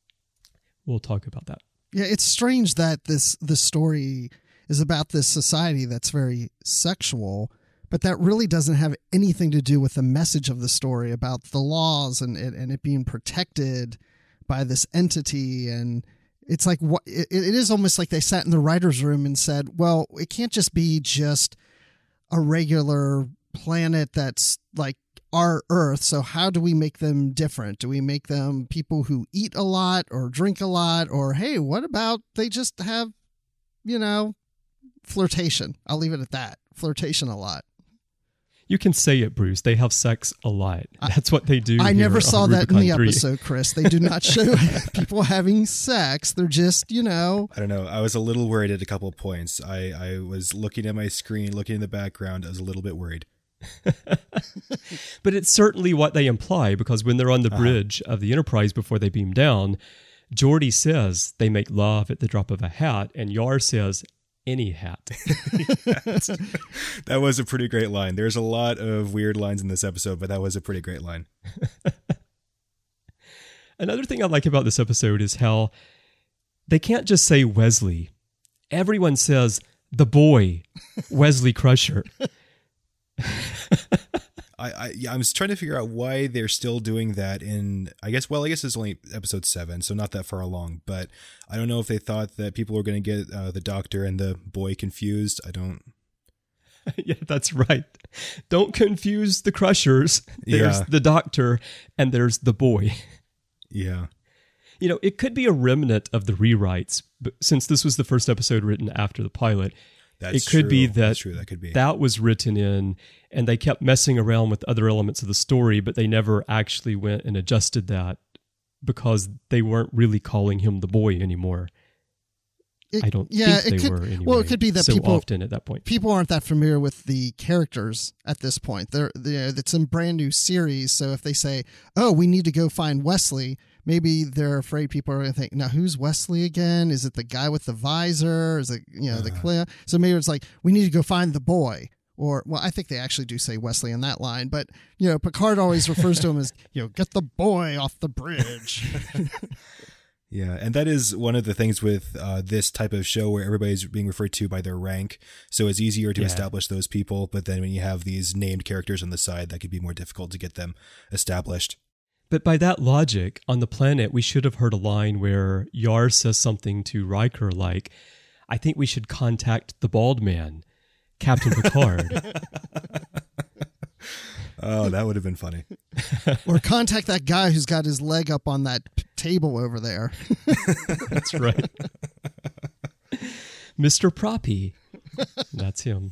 we'll talk about that. Yeah, it's strange that this, this story is about this society that's very sexual, but that really doesn't have anything to do with the message of the story about the laws and it, and it being protected by this entity. And it's like, what it, it is almost like they sat in the writer's room and said, well, it can't just be just a regular planet that's like our Earth. So how do we make them different? Do we make them people who eat a lot or drink a lot? Or, hey, what about they just have, you know, flirtation? I'll leave it at that. Flirtation a lot. You can say it, Bruce. They have sex a lot. That's what they do. I never saw that in the three. episode, Chris. They do not show people having sex. They're just, you know. I don't know. I was a little worried at a couple of points. I, I was looking at my screen, looking in the background. I was a little bit worried. But it's certainly what they imply, because when they're on the uh-huh. bridge of the Enterprise before they beam down, Geordi says they make love at the drop of a hat, and Yar says, any hat. That was a pretty great line. There's a lot of weird lines in this episode, but that was a pretty great line. Another thing I like about this episode is how they can't just say Wesley. Everyone says the boy, Wesley Crusher. I, I yeah, I was trying to figure out why they're still doing that in, I guess, well, I guess it's only episode seven, so not that far along, but I don't know if they thought that people were going to get uh, the doctor and the boy confused. I don't. Yeah, that's right. Don't confuse the Crushers. There's yeah. the doctor and there's the boy. Yeah. You know, it could be a remnant of the rewrites, but since this was the first episode written after the pilot, That's it could true. be that That's true. That could be that was written in, and they kept messing around with other elements of the story, but they never actually went and adjusted that because they weren't really calling him the boy anymore. It, I don't yeah, think it they could, were anyway. Well, it could be that so people often at that point. People aren't that familiar with the characters at this point. They're, they're it's a brand new series, so if they say, "Oh, we need to go find Wesley," maybe they're afraid people are going to think, now who's Wesley again? Is it the guy with the visor? Is it, you know, uh-huh. the clear? So maybe it's like, we need to go find the boy. Or, well, I think they actually do say Wesley in that line, but, you know, Picard always refers to him as, you know, get the boy off the bridge. Yeah, and that is one of the things with uh, this type of show where everybody's being referred to by their rank. So it's easier to yeah. establish those people, but then when you have these named characters on the side, that could be more difficult to get them established. But by that logic, on the planet, we should have heard a line where Yar says something to Riker like, I think we should contact the bald man, Captain Picard. Oh, that would have been funny. Or contact that guy who's got his leg up on that p- table over there. That's right. Mister Proppy. That's him.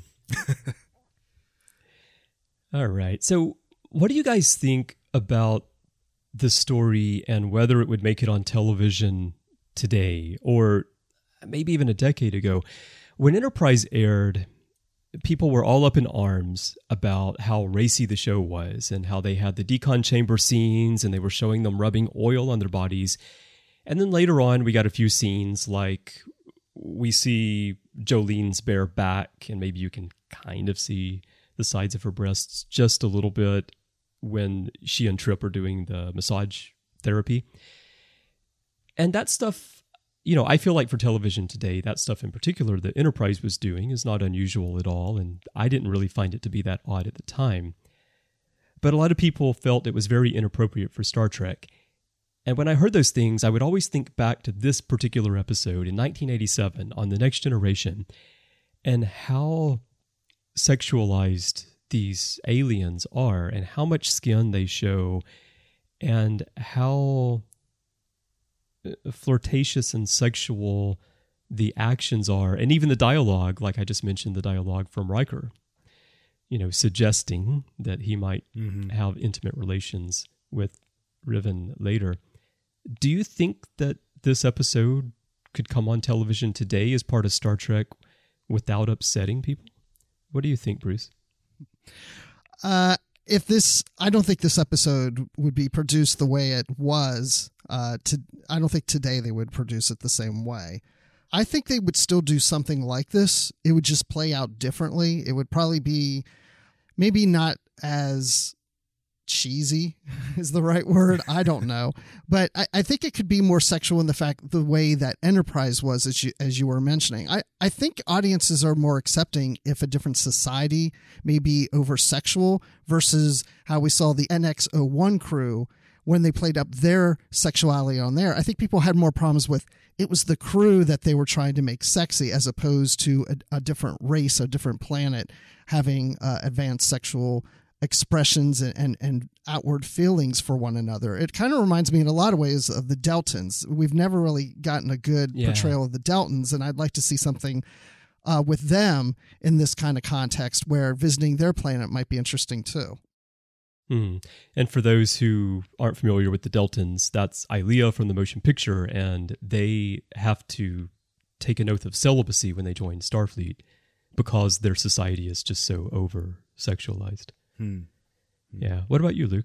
All right. So what do you guys think about the story and whether it would make it on television today or maybe even a decade ago? When Enterprise aired, people were all up in arms about how racy the show was and how they had the decon chamber scenes and they were showing them rubbing oil on their bodies. And then later on, we got a few scenes like we see Jolene's bare back and maybe you can kind of see the sides of her breasts just a little bit when she and Trip are doing the massage therapy. And that stuff, you know, I feel like for television today, that stuff in particular that Enterprise was doing is not unusual at all, and I didn't really find it to be that odd at the time. But a lot of people felt it was very inappropriate for Star Trek. And when I heard those things, I would always think back to this particular episode in nineteen eighty-seven on The Next Generation and how sexualized these aliens are and how much skin they show and how flirtatious and sexual the actions are, and even the dialogue, like I just mentioned, the dialogue from Riker, you know, suggesting that he might mm-hmm. have intimate relations with Riven later. Do you think that this episode could come on television today as part of Star Trek without upsetting people? What do you think, Bruce? Uh, if this, I don't think this episode would be produced the way it was. Uh, to, I don't think today they would produce it the same way. I think they would still do something like this. It would just play out differently. It would probably be maybe not as cheesy is the right word. I don't know. But I, I think it could be more sexual in the fact the way that Enterprise was, as you, as you were mentioning. I, I think audiences are more accepting if a different society may be over sexual versus how we saw the N X oh one crew when they played up their sexuality on there. I think people had more problems with it was the crew that they were trying to make sexy as opposed to a, a different race, a different planet having uh, advanced sexual expressions and, and, and outward feelings for one another. It kind of reminds me in a lot of ways of the Deltans. We've never really gotten a good yeah. portrayal of the Deltans, and I'd like to see something uh, with them in this kind of context where visiting their planet might be interesting too. Hmm. And for those who aren't familiar with the Deltans, that's Ilia from the motion picture, and they have to take an oath of celibacy when they join Starfleet because their society is just so over-sexualized. Hmm. Yeah. What about you, Luke?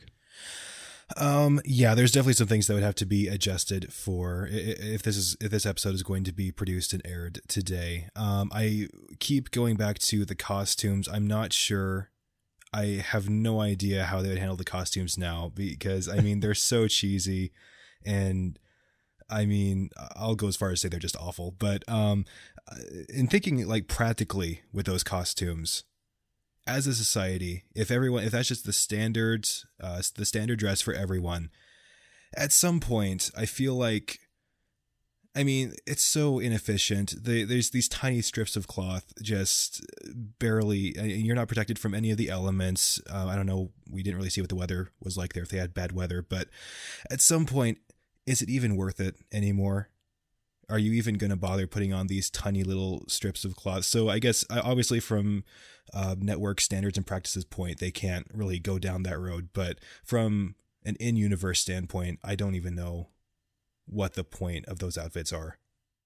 Um, yeah, there's definitely some things that would have to be adjusted for if this is if this episode is going to be produced and aired today. Um, I keep going back to the costumes. I'm not sure. I have no idea how they would handle the costumes now because, I mean, they're so cheesy and, I mean, I'll go as far as say they're just awful. But um, in thinking, like, practically with those costumes, as a society, if everyone, if that's just the standard, uh, the standard dress for everyone, at some point, I feel like, I mean, it's so inefficient. They, there's these tiny strips of cloth, just barely, and you're not protected from any of the elements. Uh, I don't know. We didn't really see what the weather was like there if they had bad weather, but at some point, is it even worth it anymore? Are you even going to bother putting on these tiny little strips of cloth? So I guess obviously from uh, network standards and practices point, they can't really go down that road. But from an in-universe standpoint, I don't even know what the point of those outfits are.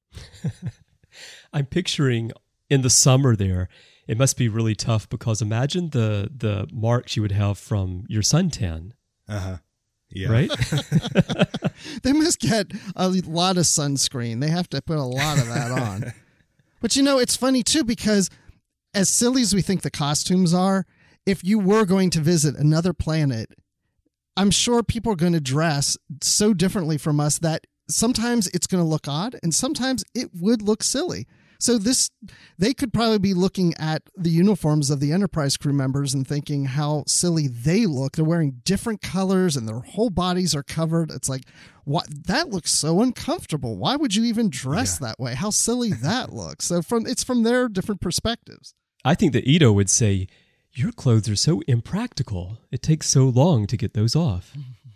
I'm picturing in the summer there, it must be really tough because imagine the the marks you would have from your suntan. Uh-huh. Yeah. Right? they must get a lot of sunscreen. They have to put a lot of that on. But you know, it's funny too, because as silly as we think the costumes are, if you were going to visit another planet, I'm sure people are going to dress so differently from us that sometimes it's going to look odd and sometimes it would look silly. So this, they could probably be looking at the uniforms of the Enterprise crew members and thinking how silly they look. They're wearing different colors and their whole bodies are covered. It's like, what? That looks so uncomfortable. Why would you even dress yeah. that way? How silly that looks. So from it's from their different perspectives. I think that Ito would say, your clothes are so impractical. It takes so long to get those off.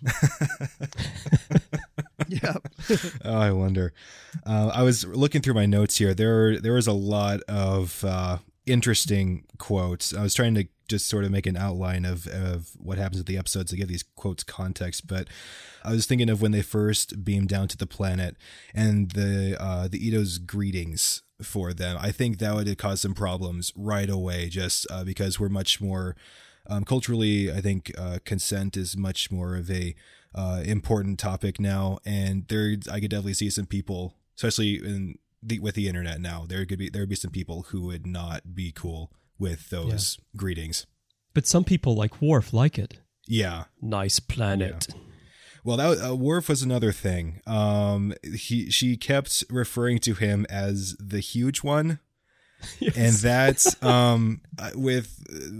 Yeah. Oh, I wonder. Uh, I was looking through my notes here. There, there was a lot of uh, interesting quotes. I was trying to just sort of make an outline of, of what happens with the episodes to give these quotes context. But I was thinking of when they first beamed down to the planet and the uh, the Ito's greetings for them. I think that would cause some problems right away, just uh, because we're much more um, culturally. I think uh, consent is much more of a uh, important topic now, and there I could definitely see some people, especially in the with the internet now, there could be there would be some people who would not be cool with those yeah. greetings. But some people like Worf like it. Yeah, nice planet. Yeah. Well, that uh, Worf was another thing. Um, he she kept referring to him as the huge one, yes. and that's um with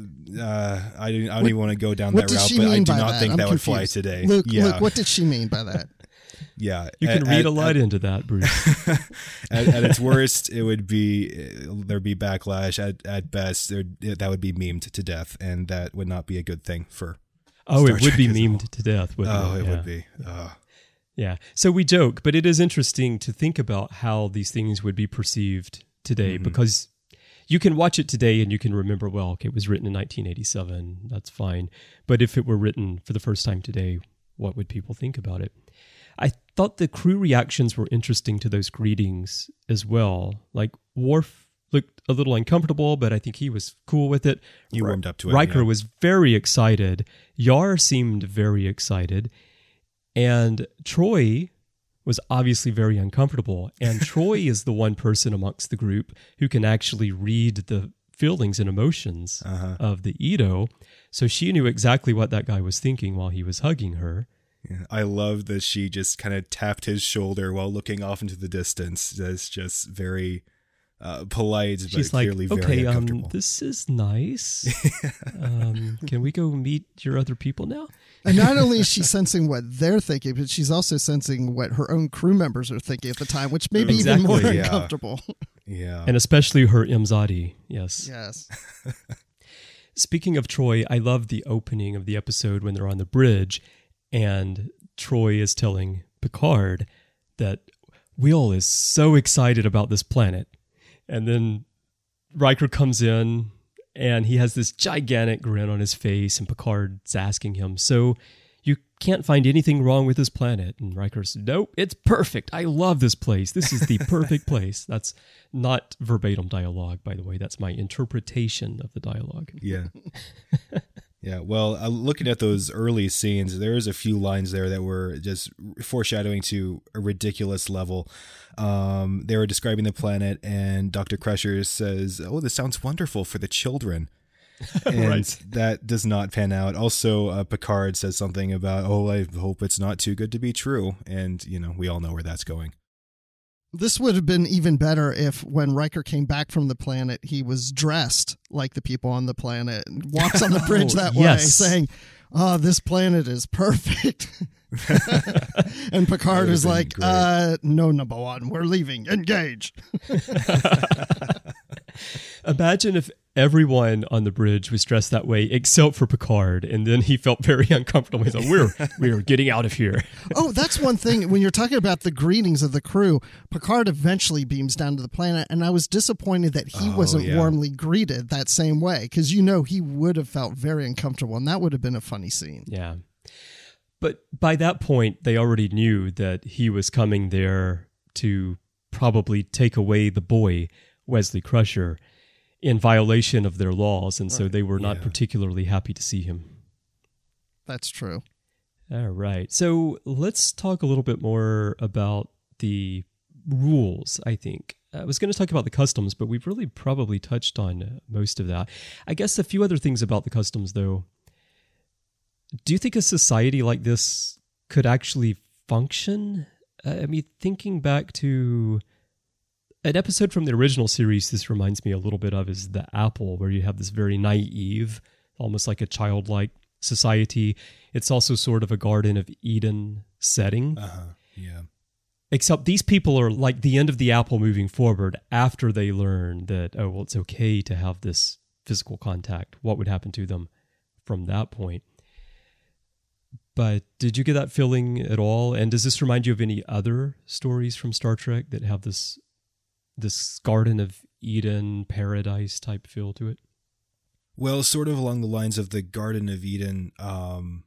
uh I don't, I don't what, even want to go down that route, but I do not that? think I'm that confused. would fly today. Luke, yeah. Luke, what did she mean by that? Yeah, you can at, read at, a lot at, into that, Bruce. at, at its worst, it would be there'd be backlash. At at best, there that would be memed to death, and that would not be a good thing for. Oh, Star it would Trek be memed to death. Wouldn't oh, it, it yeah. would be. Oh. Yeah. So we joke, but it is interesting to think about how these things would be perceived today, mm-hmm. because you can watch it today and you can remember, well, okay, it was written in nineteen eighty-seven. That's fine. But if it were written for the first time today, what would people think about it? I thought the crew reactions were interesting to those greetings as well. Like Worf looked a little uncomfortable, but I think he was cool with it. You warmed up to it. Riker yeah. was very excited. Yar seemed very excited. And Troy was obviously very uncomfortable. And Troy is the one person amongst the group who can actually read the feelings and emotions uh-huh. of the Ito. So she knew exactly what that guy was thinking while he was hugging her. Yeah, I love that she just kind of tapped his shoulder while looking off into the distance. That's just very uh, polite, but She's clearly like, very okay, uncomfortable. Um, this is nice. um, can we go meet your other people now? And not only is she sensing what they're thinking, but she's also sensing what her own crew members are thinking at the time, which may be exactly, even more yeah. uncomfortable. Yeah. And especially her Imzadi, yes. Yes. Speaking of Troy, I love the opening of the episode when they're on the bridge and Troy is telling Picard that Will is so excited about this planet. And then Riker comes in and he has this gigantic grin on his face and Picard's asking him, so you can't find anything wrong with this planet? And Riker's, nope, it's perfect. I love this place. This is the perfect place. That's not verbatim dialogue, by the way. That's my interpretation of the dialogue. Yeah. Yeah, well, uh, looking at those early scenes, there's a few lines there that were just foreshadowing to a ridiculous level. Um, they were describing the planet, and Doctor Crusher says, oh, this sounds wonderful for the children. And right. that does not pan out. Also, uh, Picard says something about, oh, I hope it's not too good to be true. And, you know, we all know where that's going. This would have been even better if when Riker came back from the planet, he was dressed like the people on the planet and walks on the bridge that oh, way yes. saying, oh, this planet is perfect. And Picard is like, uh, no, number one, we're leaving. Engage. Imagine if everyone on the bridge was dressed that way except for Picard, and then he felt very uncomfortable. He's like, we're, we're getting out of here. Oh, that's one thing. When you're talking about the greetings of the crew, Picard eventually beams down to the planet, and I was disappointed that he Oh, wasn't yeah. warmly greeted that same way, because you know he would have felt very uncomfortable, and that would have been a funny scene. Yeah. But by that point, they already knew that he was coming there to probably take away the boy, Wesley Crusher, in violation of their laws, and so Right. they were not Yeah. particularly happy to see him. That's true. All right. So let's talk a little bit more about the rules, I think. I was going to talk about the customs, but we've really probably touched on most of that. I guess a few other things about the customs, though. Do you think a society like this could actually function? Uh, I mean, thinking back to an episode from the original series, this reminds me a little bit of is The Apple, where you have this very naive, almost like a childlike society. It's also sort of a Garden of Eden setting. Uh-huh. Yeah. Except these people are like the end of the apple moving forward after they learn that, oh, well, it's okay to have this physical contact. What would happen to them from that point? But did you get that feeling at all? And does this remind you of any other stories from Star Trek that have this this Garden of Eden paradise type feel to it? Well, sort of along the lines of the Garden of Eden. Um,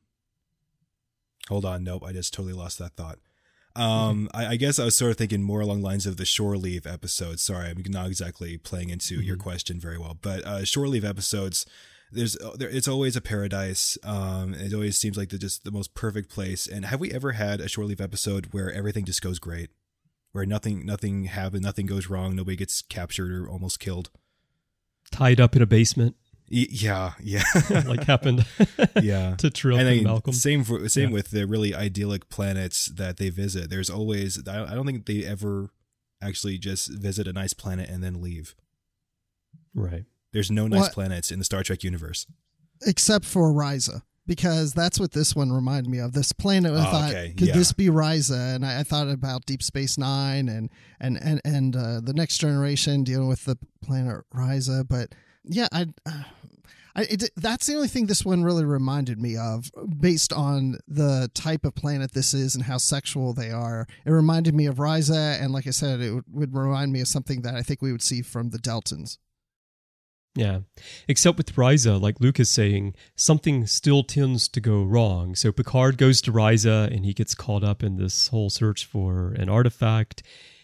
hold on. Nope. I just totally lost that thought. Um, I, I guess I was sort of thinking more along the lines of the Shore Leave episodes. Sorry, I'm not exactly playing into mm-hmm. your question very well, but uh, Shore Leave episodes, there's there, it's always a paradise. Um, it always seems like the just the most perfect place. And have we ever had a Shore Leave episode where everything just goes great, where nothing nothing happened, nothing goes wrong, nobody gets captured or almost killed, tied up in a basement? Yeah, yeah, like happened. Yeah, to Trip and, and I, Malcolm. Same for, same yeah. with the really idyllic planets that they visit. There's always I don't think they ever actually just visit a nice planet and then leave. Right. There's no nice what? planets in the Star Trek universe, except for Risa, because that's what this one reminded me of. This planet, I oh, thought, okay. could yeah. this be Risa? And I, I thought about Deep Space Nine and and and and uh, the Next Generation dealing with the planet Risa, but. Yeah, I, I it, that's the only thing this one really reminded me of, based on the type of planet this is and how sexual they are. It reminded me of Risa, and like I said, it would, would remind me of something that I think we would see from the Deltans. Yeah, except with Risa, like Luke is saying, something still tends to go wrong. So Picard goes to Risa, and he gets caught up in this whole search for an artifact,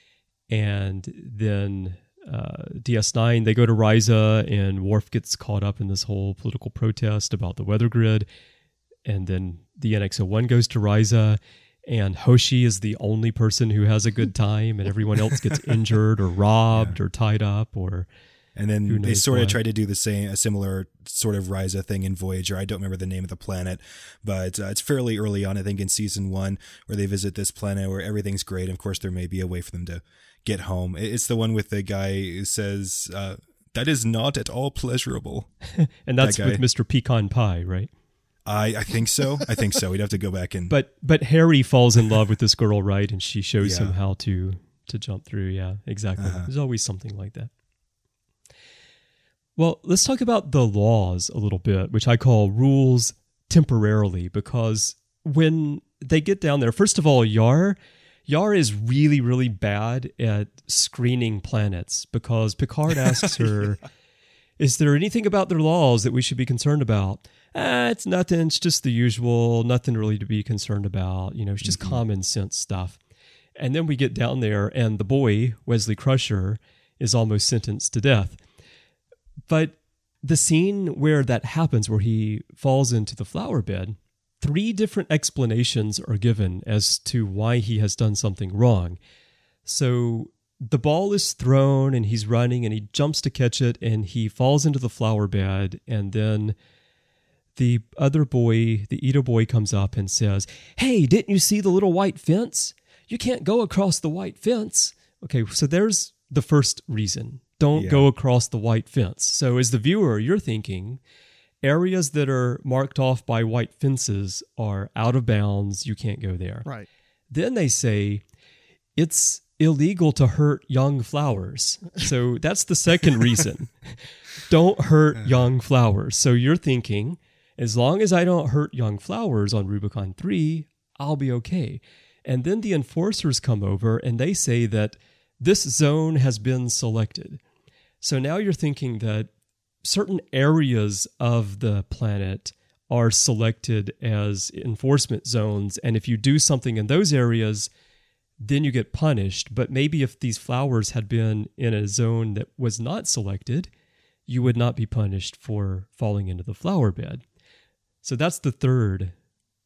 and then... Uh, D S nine, they go to Risa, and Worf gets caught up in this whole political protest about the weather grid. And then the N X oh one goes to Risa, and Hoshi is the only person who has a good time, and everyone else gets injured or robbed yeah. or tied up. or And then they sort why. of tried to do the same, a similar sort of Risa thing in Voyager. I don't remember the name of the planet, but uh, it's fairly early on, I think, in season one, where they visit this planet where everything's great. And of course, there may be a way for them to get home. It's the one with the guy who says, uh, that is not at all pleasurable. And that's that with Mister Pecan Pie, right? I, I think so. I think so. We'd have to go back and... But but Harry falls in love with this girl, right? And she shows yeah. him how to, to jump through. Yeah, exactly. Uh-huh. There's always something like that. Well, let's talk about the laws a little bit, which I call rules temporarily, because when they get down there, first of all, Yar... Yar is really, really bad at screening planets, because Picard asks her, yeah. is there anything about their laws that we should be concerned about? Ah, it's nothing. It's just the usual. Nothing really to be concerned about. You know, it's just mm-hmm. common sense stuff. And then we get down there, and the boy, Wesley Crusher, is almost sentenced to death. But the scene where that happens, where he falls into the flower bed, three different explanations are given as to why he has done something wrong. So the ball is thrown, and he's running, and he jumps to catch it, and he falls into the flower bed. And then the other boy, the Edo boy, comes up and says, "Hey, didn't you see the little white fence? You can't go across the white fence." Okay, so there's the first reason. Don't yeah. go across the white fence. So as the viewer, you're thinking... areas that are marked off by white fences are out of bounds. You can't go there. Right. Then they say it's illegal to hurt young flowers. So that's the second reason. Don't hurt young flowers. So you're thinking, as long as I don't hurt young flowers on Rubicon three, I'll be okay. And then the enforcers come over, and they say that this zone has been selected. So now you're thinking that certain areas of the planet are selected as enforcement zones, and if you do something in those areas, then you get punished. But maybe if these flowers had been in a zone that was not selected, you would not be punished for falling into the flower bed. So that's the third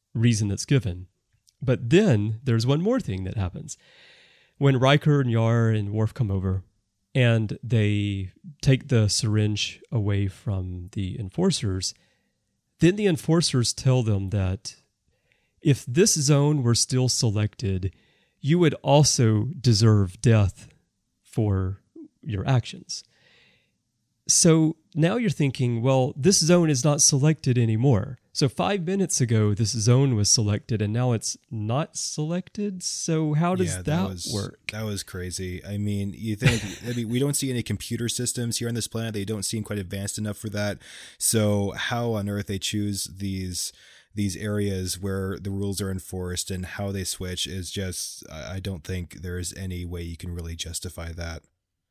reason that's given. But then there's one more thing that happens. When Riker and Yar and Worf come over and they take the syringe away from the enforcers, then the enforcers tell them that if this zone were still selected, you would also deserve death for your actions. So now you're thinking, well, this zone is not selected anymore. So five minutes ago, this zone was selected, and now it's not selected. So how does yeah, that, that was, work? That was crazy. I mean, you think, I mean, we don't see any computer systems here on this planet. They don't seem quite advanced enough for that. So how on earth they choose these these areas where the rules are enforced and how they switch is just, I don't think there's any way you can really justify that.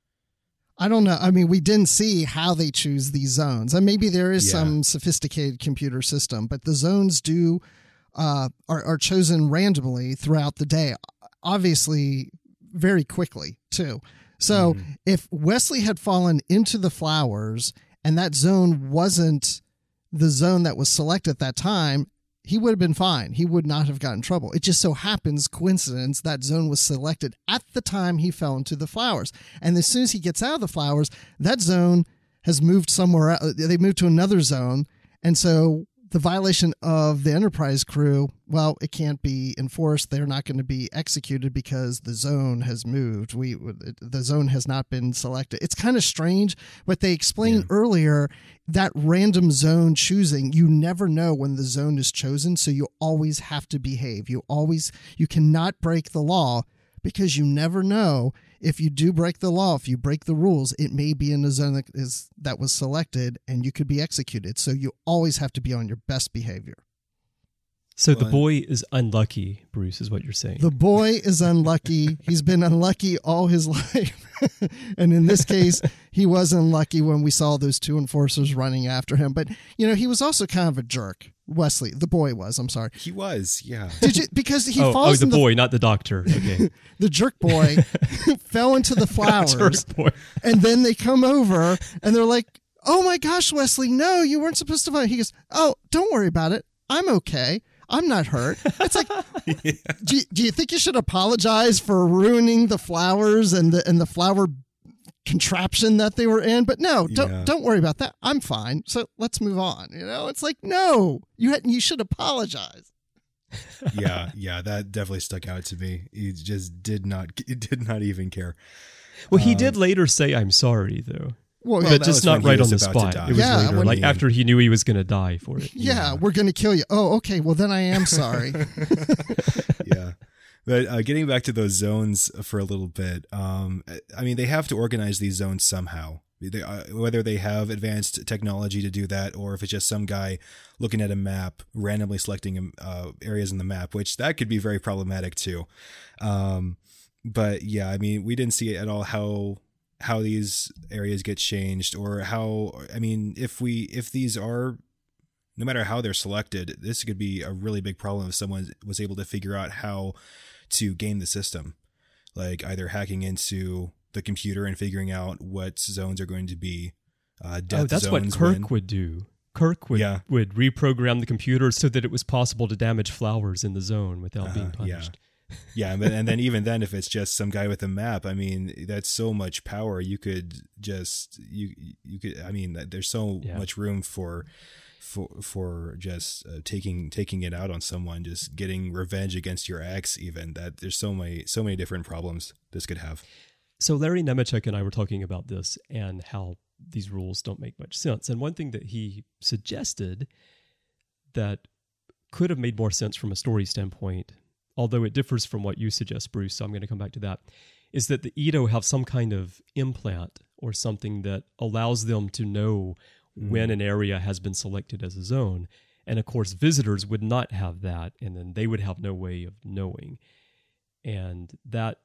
I don't know. I mean, we didn't see how they choose these zones. And maybe there is Yeah. some sophisticated computer system, but the zones do uh, are, are chosen randomly throughout the day, obviously very quickly, too. So Mhm. if Wesley had fallen into the flowers and that zone wasn't the zone that was selected at that time, he would have been fine. He would not have gotten in trouble. It just so happens, coincidence, that zone was selected at the time he fell into the flowers. And as soon as he gets out of the flowers, that zone has moved somewhere else. They moved to another zone. And so the violation of the Enterprise crew, well, it can't be enforced. They're not going to be executed because the zone has moved. We the zone has not been selected. It's kind of strange, but they explained Yeah. earlier that random zone choosing, you never know when the zone is chosen, so you always have to behave. You always you cannot break the law because you never know. If you do break the law, if you break the rules, it may be in a zone that is that was selected and you could be executed. So you always have to be on your best behavior. So the Well, boy is unlucky, Bruce, is what you're saying. The boy is unlucky. He's been unlucky all his life. And in this case, he was unlucky when we saw those two enforcers running after him. But, you know, he was also kind of a jerk. Wesley, the boy was, I'm sorry. He was, yeah. Did you, because he oh, falls oh, the in the, boy, not the doctor. Okay. the jerk boy fell into the flowers. Jerk boy. And then they come over and they're like, oh my gosh, Wesley, no, you weren't supposed to fall. He goes, oh, don't worry about it. I'm okay. I'm not hurt. It's like, yeah. do, you, do you think you should apologize for ruining the flowers and the and the flower contraption that they were in? But no, don't Yeah. don't worry about that. I'm fine. So let's move on. You know, it's like, no, you had, you should apologize. yeah, yeah, that definitely stuck out to me. He just did not, he did not even care. Well, he Um, did later say, I'm sorry, though. Well, But that just was not when he right on was the about to spot. die. It was Yeah, later, when like he- after he knew he was going to die for it. yeah, we're going to kill you. Oh, okay. Well, then I am sorry. yeah. But uh, getting back to those zones for a little bit, um, I mean, they have to organize these zones somehow. They, uh, whether they have advanced technology to do that, or if it's just some guy looking at a map, randomly selecting uh, areas in the map, which that could be very problematic too. Um, but yeah, I mean, we didn't see at all how how these areas get changed, or how, I mean, if we if these are, no matter how they're selected, this could be a really big problem if someone was able to figure out how to game the system, like either hacking into the computer and figuring out what zones are going to be uh, death Oh, that's what zones Kirk when- would do. Kirk would, Yeah. would reprogram the computer so that it was possible to damage flowers in the zone without being Uh-huh, yeah. punished. Yeah, but and then even then, if it's just some guy with a map, I mean, that's so much power. You could just you you could. I mean, there's so Yeah. much room for for for just uh, taking taking it out on someone, just getting revenge against your ex. Even that, there's so many so many different problems this could have. So Larry Nemechek and I were talking about this and how these rules don't make much sense. And one thing that he suggested that could have made more sense from a story standpoint, although it differs from what you suggest, Bruce, so I'm going to come back to that, is that the Edo have some kind of implant or something that allows them to know mm. when an area has been selected as a zone. And of course, visitors would not have that, and then they would have no way of knowing. And that,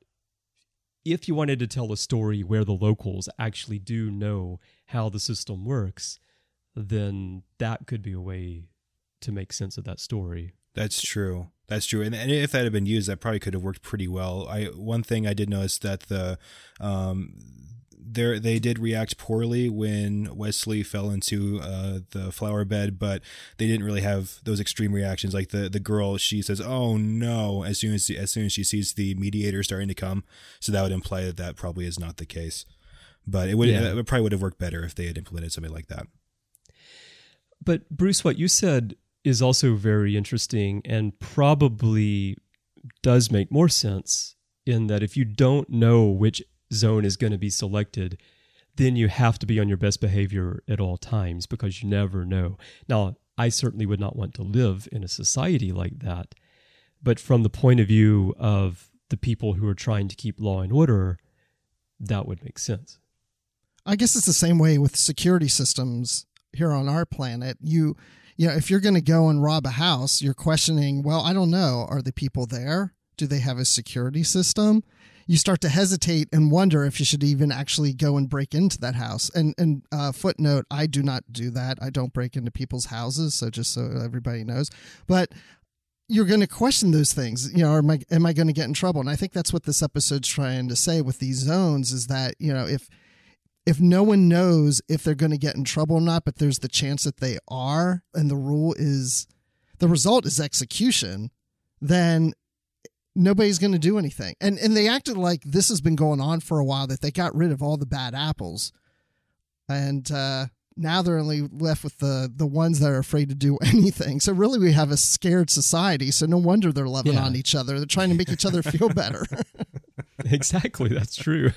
if you wanted to tell a story where the locals actually do know how the system works, then that could be a way to make sense of that story. That's true. That's true. And, and if that had been used, that probably could have worked pretty well. I one thing I did notice that the um, they they did react poorly when Wesley fell into uh, the flower bed, but they didn't really have those extreme reactions. Like the, the girl, she says, "Oh no!" as soon as as soon as she sees the mediator starting to come. So that would imply that that probably is not the case. But it would Yeah. it probably would have worked better if they had implemented something like that. But Bruce, what you said is also very interesting and probably does make more sense in that if you don't know which zone is going to be selected, then you have to be on your best behavior at all times because you never know. Now, I certainly would not want to live in a society like that. But from the point of view of the people who are trying to keep law and order, that would make sense. I guess it's the same way with security systems here on our planet. You, you know, if you're going to go and rob a house, you're questioning, well, I don't know. Are the people there? Do they have a security system? You start to hesitate and wonder if you should even actually go and break into that house. And, and uh, footnote, I do not do that. I don't break into people's houses. So just so everybody knows, but you're going to question those things. You know, am I, am I going to get in trouble? And I think that's what this episode's trying to say with these zones is that, you know, if, If no one knows if they're going to get in trouble or not, but there's the chance that they are, and the rule is, the result is execution, then nobody's going to do anything. And and they acted like this has been going on for a while, that they got rid of all the bad apples. And uh, now they're only left with the, the ones that are afraid to do anything. So really we have a scared society, so no wonder they're loving Yeah. on each other. They're trying to make each other feel better. Exactly, that's true.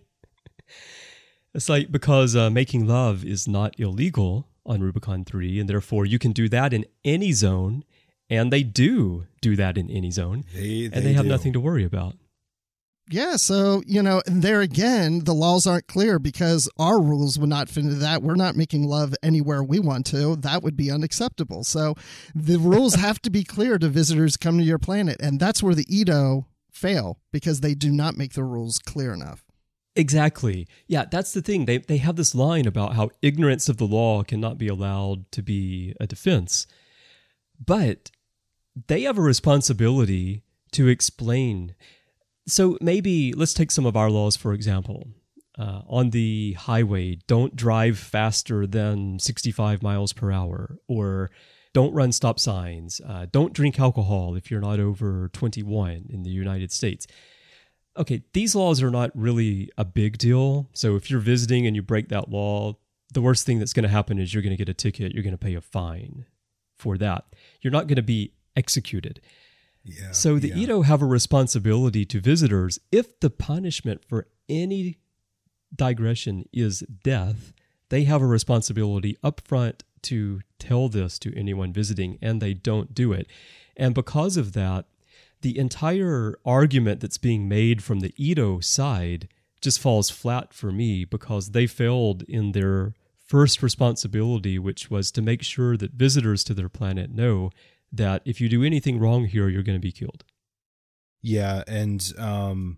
It's like because uh, making love is not illegal on Rubicon three, and therefore you can do that in any zone, and they do do that in any zone, They, and they have do. nothing to worry about. Yeah, so, you know, and there again, the laws aren't clear because our rules would not fit into that. We're not making love anywhere we want to. That would be unacceptable. So the rules have to be clear to visitors coming to your planet, and that's where the Edo fail because they do not make the rules clear enough. Exactly. Yeah, that's the thing. They they have this line about how ignorance of the law cannot be allowed to be a defense. But they have a responsibility to explain. So maybe let's take some of our laws, for example. Uh, on the highway, don't drive faster than sixty-five miles per hour, or don't run stop signs. Uh, don't drink alcohol if you're not over twenty-one in the United States. Okay, these laws are not really a big deal. So if you're visiting and you break that law, the worst thing that's going to happen is you're going to get a ticket. You're going to pay a fine for that. You're not going to be executed. Yeah, so the yeah. Edo have a responsibility to visitors. If the punishment for any digression is death, they have a responsibility up front to tell this to anyone visiting, and they don't do it. And because of that, the entire argument that's being made from the Edo side just falls flat for me because they failed in their first responsibility, which was to make sure that visitors to their planet know that if you do anything wrong here, you're going to be killed. Yeah, and um,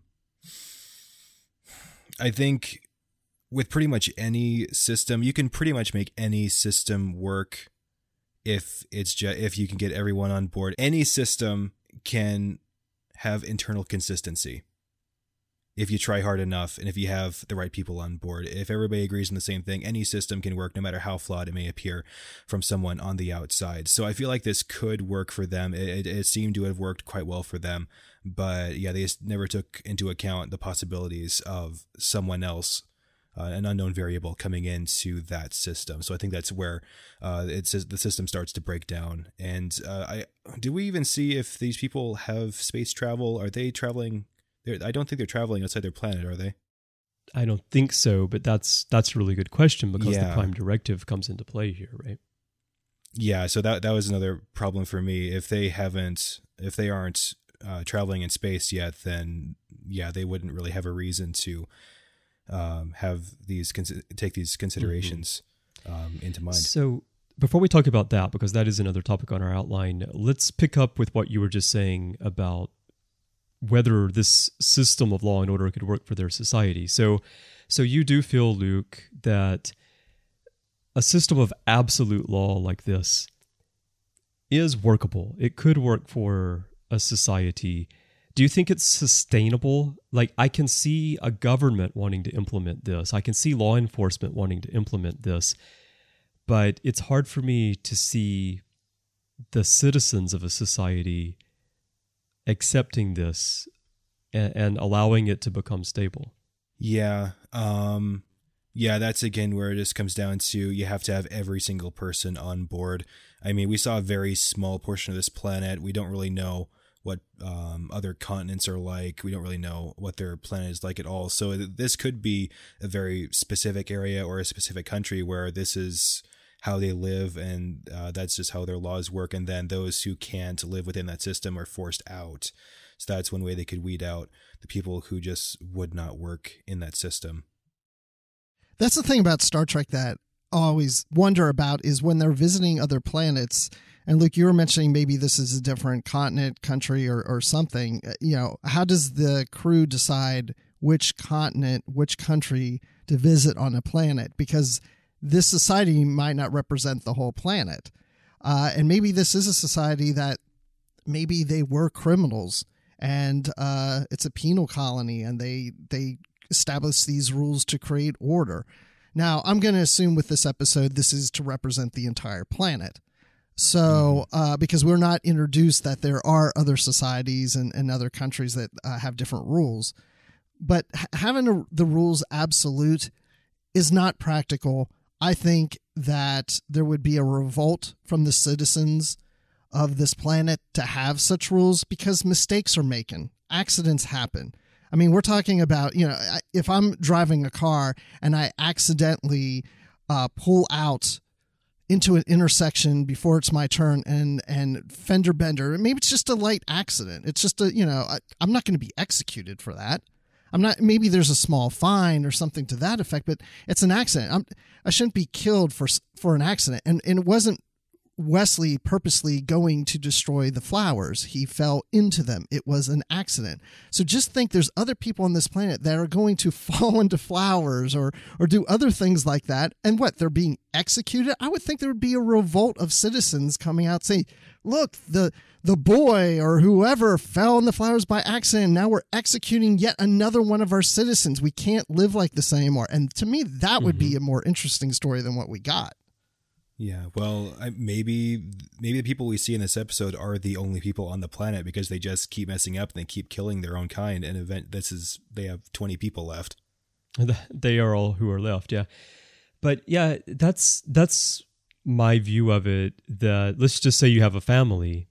I think with pretty much any system, you can pretty much make any system work if it's just, if you can get everyone on board. Any system can have internal consistency if you try hard enough and if you have the right people on board. If everybody agrees on the same thing, any system can work no matter how flawed it may appear from someone on the outside. So I feel like this could work for them. It, it, it seemed to have worked quite well for them, but yeah, they just never took into account the possibilities of someone else, Uh, an unknown variable coming into that system. So I think that's where uh, it says the system starts to break down. And uh, I do we even see if these people have space travel? Are they traveling? They're, I don't think they're traveling outside their planet, are they? I don't think so, but that's that's a really good question because Yeah. the Prime Directive comes into play here, right? Yeah. So that that was another problem for me. If they haven't, if they aren't uh, traveling in space yet, then yeah, they wouldn't really have a reason to um, have these cons- take these considerations mm-hmm. um, into mind. So before we talk about that, because that is another topic on our outline, let's pick up with what you were just saying about whether this system of law and order could work for their society. So, so you do feel, Luke, that a system of absolute law like this is workable. It could work for a society Do you think it's sustainable? Like, I can see a government wanting to implement this. I can see law enforcement wanting to implement this. But it's hard for me to see the citizens of a society accepting this and, and allowing it to become stable. Yeah. Um, yeah, that's again where it just comes down to you have to have every single person on board. I mean, we saw a very small portion of this planet. We don't really know what um, other continents are like. We don't really know what their planet is like at all. So this could be a very specific area or a specific country where this is how they live, and uh, that's just how their laws work. And then those who can't live within that system are forced out. So that's one way they could weed out the people who just would not work in that system. That's the thing about Star Trek that I always wonder about is when they're visiting other planets. And Luke, you were mentioning maybe this is a different continent, country, or, or something. You know, how does the crew decide which continent, which country to visit on a planet? Because this society might not represent the whole planet. Uh, and maybe this is a society that maybe they were criminals and uh, it's a penal colony and they, they establish these rules to create order. Now, I'm going to assume with this episode, this is to represent the entire planet. So, uh, because we're not introduced that there are other societies and, and other countries that uh, have different rules. But h- having a, the rules absolute is not practical. I think that there would be a revolt from the citizens of this planet to have such rules because mistakes are making. Accidents happen. I mean, we're talking about, you know, if I'm driving a car and I accidentally uh, pull out into an intersection before it's my turn and, and fender bender, maybe it's just a light accident. It's just a, you know, I, I'm not going to be executed for that. I'm not, maybe there's a small fine or something to that effect, but it's an accident. I'm, I shouldn't be killed for, for an accident. And, and it wasn't Wesley purposely going to destroy the flowers. He fell into them. It was an accident. So just think there's other people on this planet that are going to fall into flowers or, or do other things like that. And what, they're being executed? I would think there would be a revolt of citizens coming out saying, look, the, the boy or whoever fell in the flowers by accident. Now we're executing yet another one of our citizens. We can't live like this anymore. And to me, that would mm-hmm. be a more interesting story than what we got. Yeah, well, I, maybe maybe the people we see in this episode are the only people on the planet because they just keep messing up and they keep killing their own kind. And event this is they have twenty people left. They are all who are left. Yeah, but yeah, that's that's my view of it. That let's just say you have a family,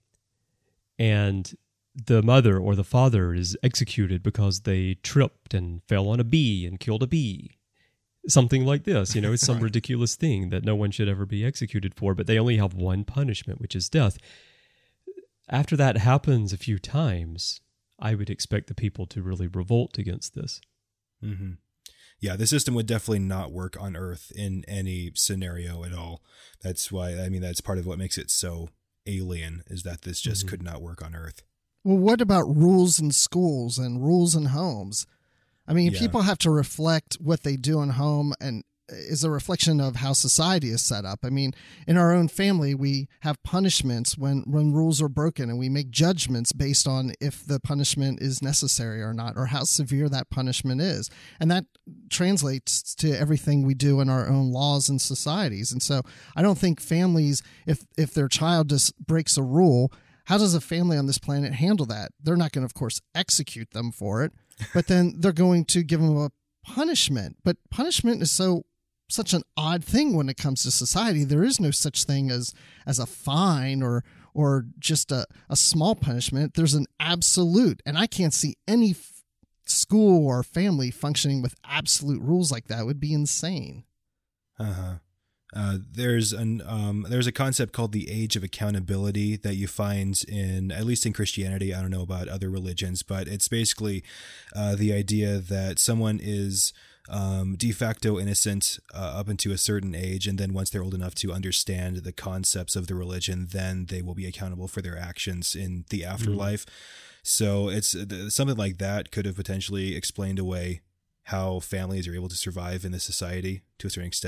and the mother or the father is executed because they tripped and fell on a bee and killed a bee. Something like this, you know, it's some right. ridiculous thing that no one should ever be executed for, but they only have one punishment, which is death. After that happens a few times, I would expect the people to really revolt against this. Mm-hmm. Yeah, the system would definitely not work on Earth in any scenario at all. That's why, I mean, that's part of what makes it so alien, is that this just mm-hmm. could not work on Earth. Well, what about rules in schools and rules in homes? I mean, yeah. people have to reflect what they do in home and is a reflection of how society is set up. I mean, in our own family, we have punishments when, when rules are broken, and we make judgments based on if the punishment is necessary or not, or how severe that punishment is. And that translates to everything we do in our own laws and societies. And so I don't think families, if, if their child just breaks a rule, how does a family on this planet handle that? They're not going to, of course, execute them for it. But then they're going to give them a punishment. But punishment is so such an odd thing when it comes to society. There is no such thing as as a fine or or just a, a small punishment. There's an absolute. And I can't see any f- school or family functioning with absolute rules like that. It would be insane. Uh-huh. Uh, there's an um, there's a concept called the age of accountability that you find in, at least in Christianity. I don't know about other religions, but it's basically uh, the idea that someone is um, de facto innocent uh, up until a certain age, and then once they're old enough to understand the concepts of the religion, then they will be accountable for their actions in the afterlife. Mm-hmm. So it's something like that could have potentially explained away how families are able to survive in this society to a certain extent.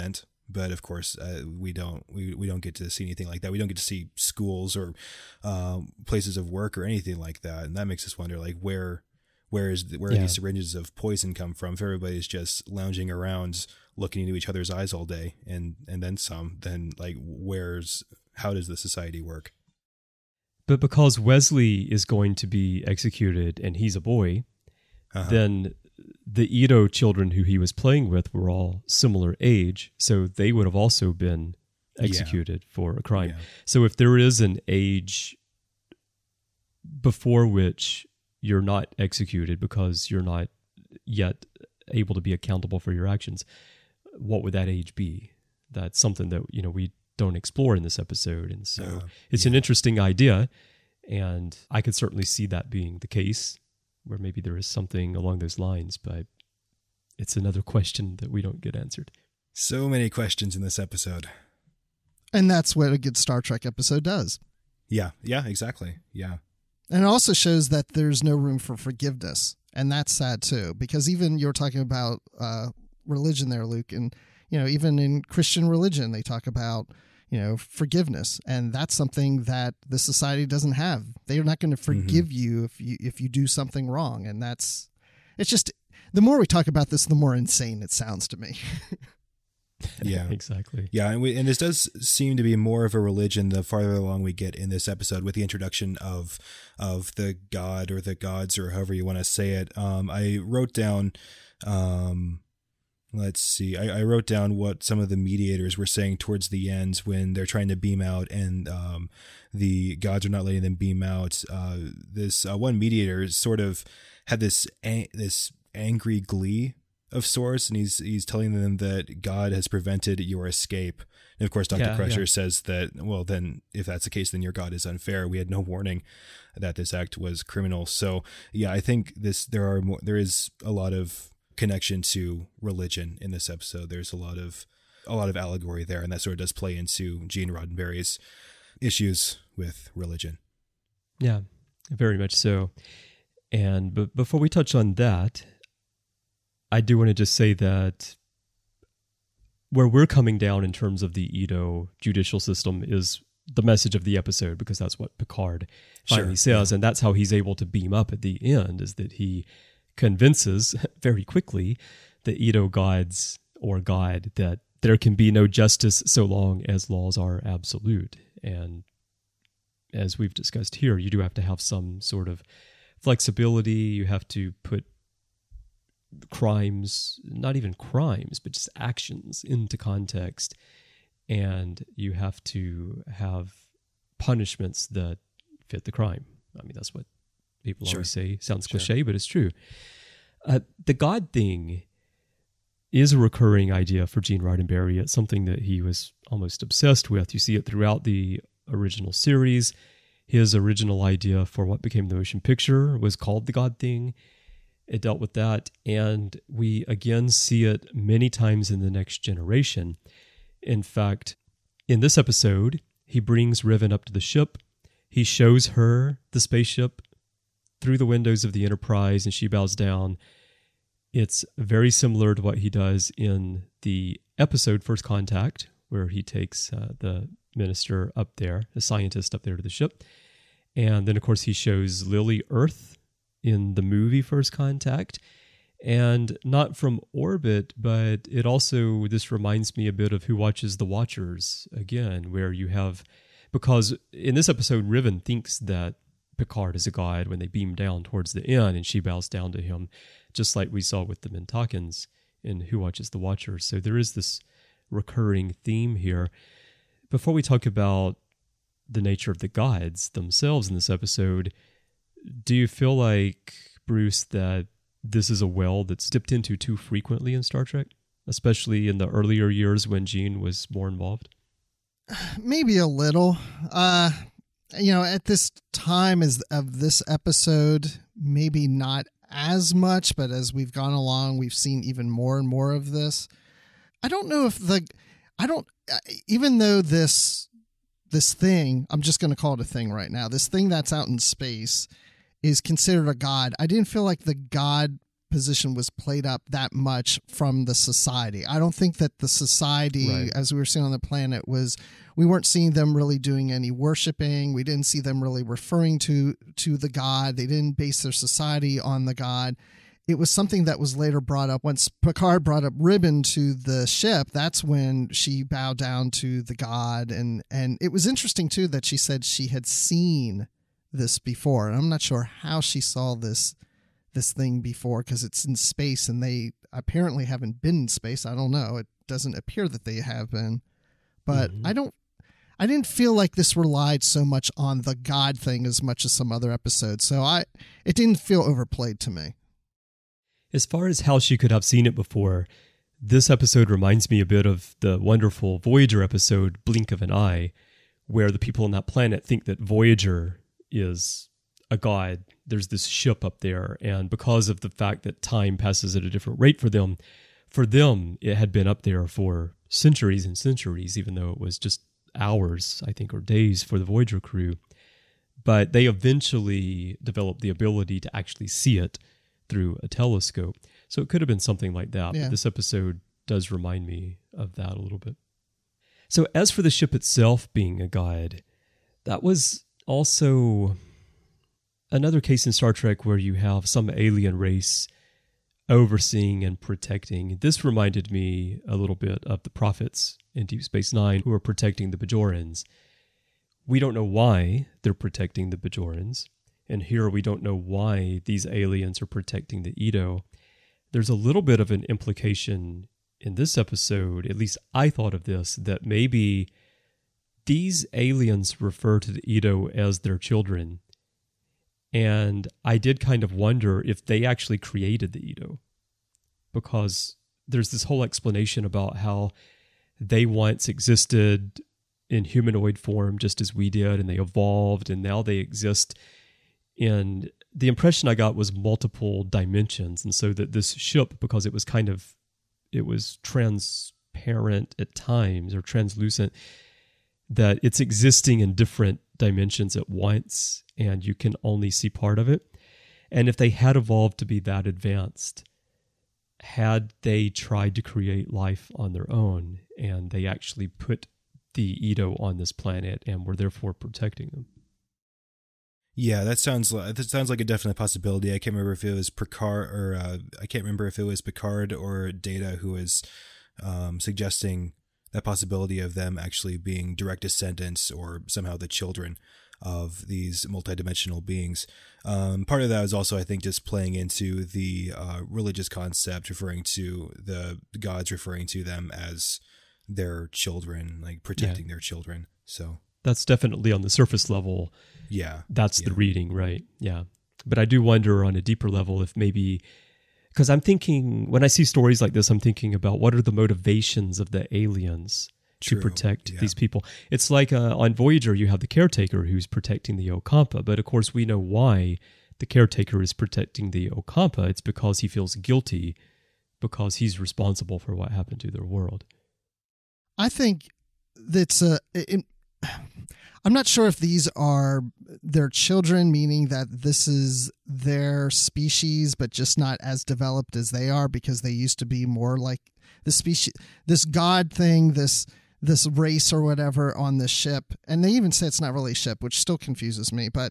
But of course, uh, we don't we, we don't get to see anything like that. We don't get to see schools or um, places of work or anything like that, and that makes us wonder, like, where where is the, where Yeah. are these syringes of poison come from? If everybody's just lounging around, looking into each other's eyes all day, and and then some, then like, where's how does the society work? But because Wesley is going to be executed and he's a boy, Uh-huh. then the Edo children who he was playing with were all similar age, so they would have also been executed for a crime. Yeah. So if there is an age before which you're not executed because you're not yet able to be accountable for your actions, what would that age be? That's something that, you know, we don't explore in this episode. And so Uh, it's an interesting idea, and I could certainly see that being the case, where maybe there is something along those lines, but it's another question that we don't get answered. So many questions in this episode. And that's what a good Star Trek episode does. Yeah, yeah, exactly. Yeah. And it also shows that there's no room for forgiveness. And that's sad too, because even you're talking about uh, religion there, Luke, and, you know, even in Christian religion, they talk about, you know, forgiveness. And that's something that the society doesn't have. They're not going to forgive mm-hmm. you if you, if you do something wrong. And that's, it's just, the more we talk about this, the more insane it sounds to me. Yeah, exactly. Yeah, and we, and this does seem to be more of a religion the farther along we get in this episode, with the introduction of of the god or the gods, or however you want to say it. Um, I wrote down, um, let's see, I, I wrote down what some of the mediators were saying towards the end when they're trying to beam out, and um, the gods are not letting them beam out. Uh, this uh, one mediator sort of had this an- this angry glee of sorts, and he's he's telling them that God has prevented your escape. And of course, Doctor Yeah, Crusher yeah. says that, well, then if that's the case, then your God is unfair. We had no warning that this act was criminal. So yeah, I think this there are more, there is a lot of connection to religion in this episode. There's a lot of a lot of allegory there, and that sort of does play into Gene Roddenberry's issues with religion. Yeah, very much so. And but before we touch on that, I do want to just say that where we're coming down in terms of the Edo judicial system is the message of the episode, because that's what Picard finally Sure, says, and that's how he's able to beam up at the end, is that he convinces very quickly the Edo gods or God that there can be no justice so long as laws are absolute. And as we've discussed here, you do have to have some sort of flexibility. You have to put crimes, not even crimes, but just actions into context. And you have to have punishments that fit the crime. I mean, that's what people Sure. always say. Sounds Sure. cliche, but it's true. Uh, the God thing is a recurring idea for Gene Roddenberry. It's something that he was almost obsessed with. You see it throughout the original series. His original idea for what became the motion picture was called the God thing. It dealt with that, and we again see it many times in The Next Generation. In fact, in this episode, he brings Riven up to the ship. He shows her the spaceship through the windows of the Enterprise, and she bows down. It's very similar to what he does in the episode First Contact, where he takes uh, the minister up there, the scientist up there to the ship. And then, of course, he shows Lily Earth in the movie First Contact, and not from orbit, but it also, this reminds me a bit of Who Watches the Watchers again, where you have, because in this episode, Riven thinks that Picard is a god when they beam down towards the end, and she bows down to him, just like we saw with the Mintakans in Who Watches the Watchers. So there is this recurring theme here. Before we talk about the nature of the gods themselves in this episode, do you feel like, Bruce, that this is a well that's dipped into too frequently in Star Trek, especially in the earlier years when Gene was more involved? Maybe a little. Uh, you know, at this time as of this episode, maybe not as much, but as we've gone along, we've seen even more and more of this. I don't know if the, I don't, even though this, this thing, I'm just going to call it a thing right now, this thing that's out in space is considered a god. I didn't feel like the god position was played up that much from the society. I don't think that the society, Right. as we were seeing on the planet, was, we weren't seeing them really doing any worshiping. We didn't see them really referring to, to the god. They didn't base their society on the god. It was something that was later brought up. Once Picard brought up Ribbon to the ship, that's when she bowed down to the god. And, and it was interesting, too, that she said she had seen this before. And I'm not sure how she saw this this thing before, because it's in space and they apparently haven't been in space. I don't know. It doesn't appear that they have been. But Mm-hmm. I don't I didn't feel like this relied so much on the god thing as much as some other episodes. So I it didn't feel overplayed to me. As far as how she could have seen it before, this episode reminds me a bit of the wonderful Voyager episode, Blink of an Eye, where the people on that planet think that Voyager is a god. There's this ship up there, and because of the fact that time passes at a different rate for them, for them, it had been up there for centuries and centuries, even though it was just hours, I think, or days for the Voyager crew. But they eventually developed the ability to actually see it through a telescope. So it could have been something like that. Yeah. But this episode does remind me of that a little bit. So as for the ship itself being a god, that was also another case in Star Trek where you have some alien race overseeing and protecting. This reminded me a little bit of the prophets in Deep Space Nine who are protecting the Bajorans. We don't know why they're protecting the Bajorans, and here we don't know why these aliens are protecting the Edo. There's a little bit of an implication in this episode, at least I thought of this, that maybe these aliens refer to the Edo as their children. And I did kind of wonder if they actually created the Edo, because there's this whole explanation about how they once existed in humanoid form just as we did, and they evolved, and now they exist in, the impression I got was multiple dimensions. And so that this ship, because it was kind of, it was transparent at times, or translucent, that it's existing in different dimensions at once, and you can only see part of it. And if they had evolved to be that advanced, had they tried to create life on their own, and they actually put the Edo on this planet and were therefore protecting them? Yeah, that sounds like that sounds like a definite possibility. I can't remember if it was Picard or uh, I can't remember if it was Picard or Data who was um, suggesting that possibility of them actually being direct descendants or somehow the children of these multidimensional beings. Um, part of that is also, I think, just playing into the uh, religious concept, referring to the gods, referring to them as their children, like protecting Yeah. their children. So That's definitely on the surface level. yeah, That's yeah. the reading, right? Yeah. But I do wonder on a deeper level if maybe, because I'm thinking, when I see stories like this, I'm thinking about what are the motivations of the aliens True, to protect yeah. these people. It's like uh, on Voyager, you have the caretaker who's protecting the Okampa, but of course we know why the caretaker is protecting the Okampa. It's because he feels guilty because he's responsible for what happened to their world. I think that's a. It, I'm not sure if these are their children, meaning that this is their species, but just not as developed as they are, because they used to be more like the species, this god thing, this this race or whatever on this ship. And they even say it's not really a ship, which still confuses me. But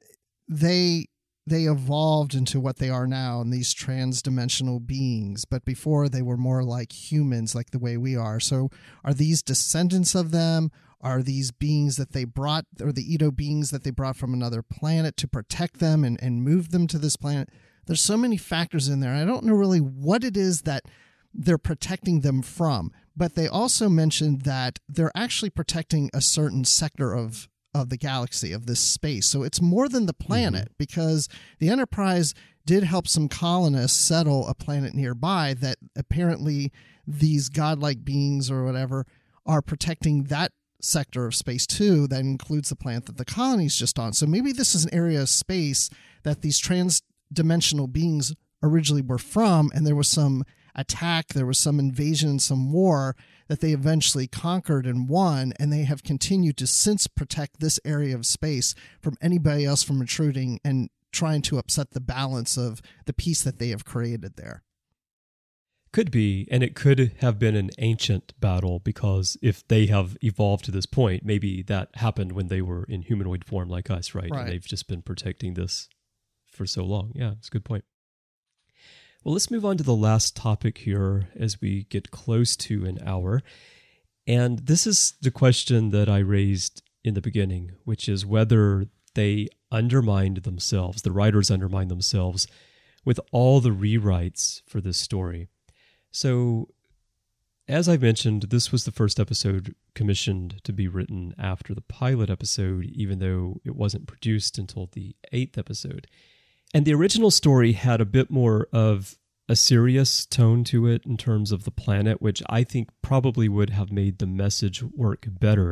they they evolved into what they are now, and these trans-dimensional beings. But before, they were more like humans, like the way we are. So are these descendants of them? Are these beings that they brought, or the Edo beings that they brought from another planet to protect them and, and move them to this planet? There's so many factors in there. I don't know really what it is that they're protecting them from. But they also mentioned that they're actually protecting a certain sector of of the galaxy, of this space. So it's more than the planet, mm-hmm. because the Enterprise did help some colonists settle a planet nearby that apparently these godlike beings or whatever are protecting that sector of space too. That includes the planet that the colony's just on. So maybe this is an area of space that these trans-dimensional beings originally were from, and there was some attack, there was some invasion, some war that they eventually conquered and won, and they have continued to since protect this area of space from anybody else from intruding and trying to upset the balance of the peace that they have created there. Could be, and it could have been an ancient battle, because if they have evolved to this point, maybe that happened when they were in humanoid form like us, right? Right. And they've just been protecting this for so long. Yeah, it's a good point. Well, let's move on to the last topic here as we get close to an hour. And this is the question that I raised in the beginning, which is whether they undermined themselves, the writers undermined themselves with all the rewrites for this story. So, as I mentioned, this was the first episode commissioned to be written after the pilot episode, even though it wasn't produced until the eighth episode. And the original story had a bit more of a serious tone to it in terms of the planet, which I think probably would have made the message work better.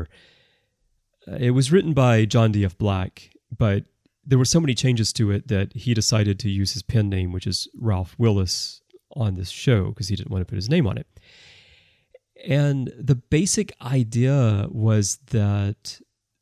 It was written by John D F Black, but there were so many changes to it that he decided to use his pen name, which is Ralph Willis, on this show because he didn't want to put his name on it. And the basic idea was that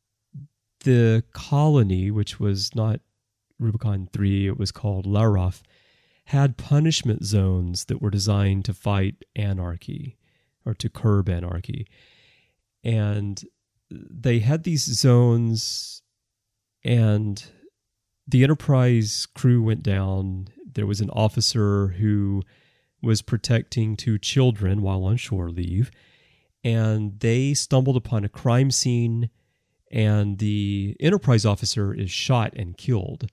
the colony, which was not Rubicon three, it was called Laroth, had punishment zones that were designed to fight anarchy or to curb anarchy. And they had these zones, and the Enterprise crew went down. There was an officer who was protecting two children while on shore leave, and they stumbled upon a crime scene, and the Enterprise officer is shot and killed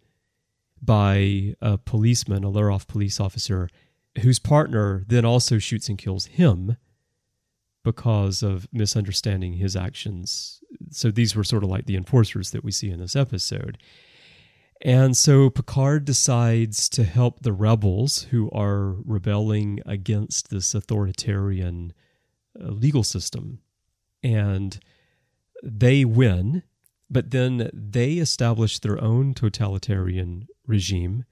by a policeman, a Laroth police officer, whose partner then also shoots and kills him because of misunderstanding his actions. So these were sort of like the enforcers that we see in this episode. And so Picard decides to help the rebels who are rebelling against this authoritarian uh, legal system. And they win, but then they establish their own totalitarian regime.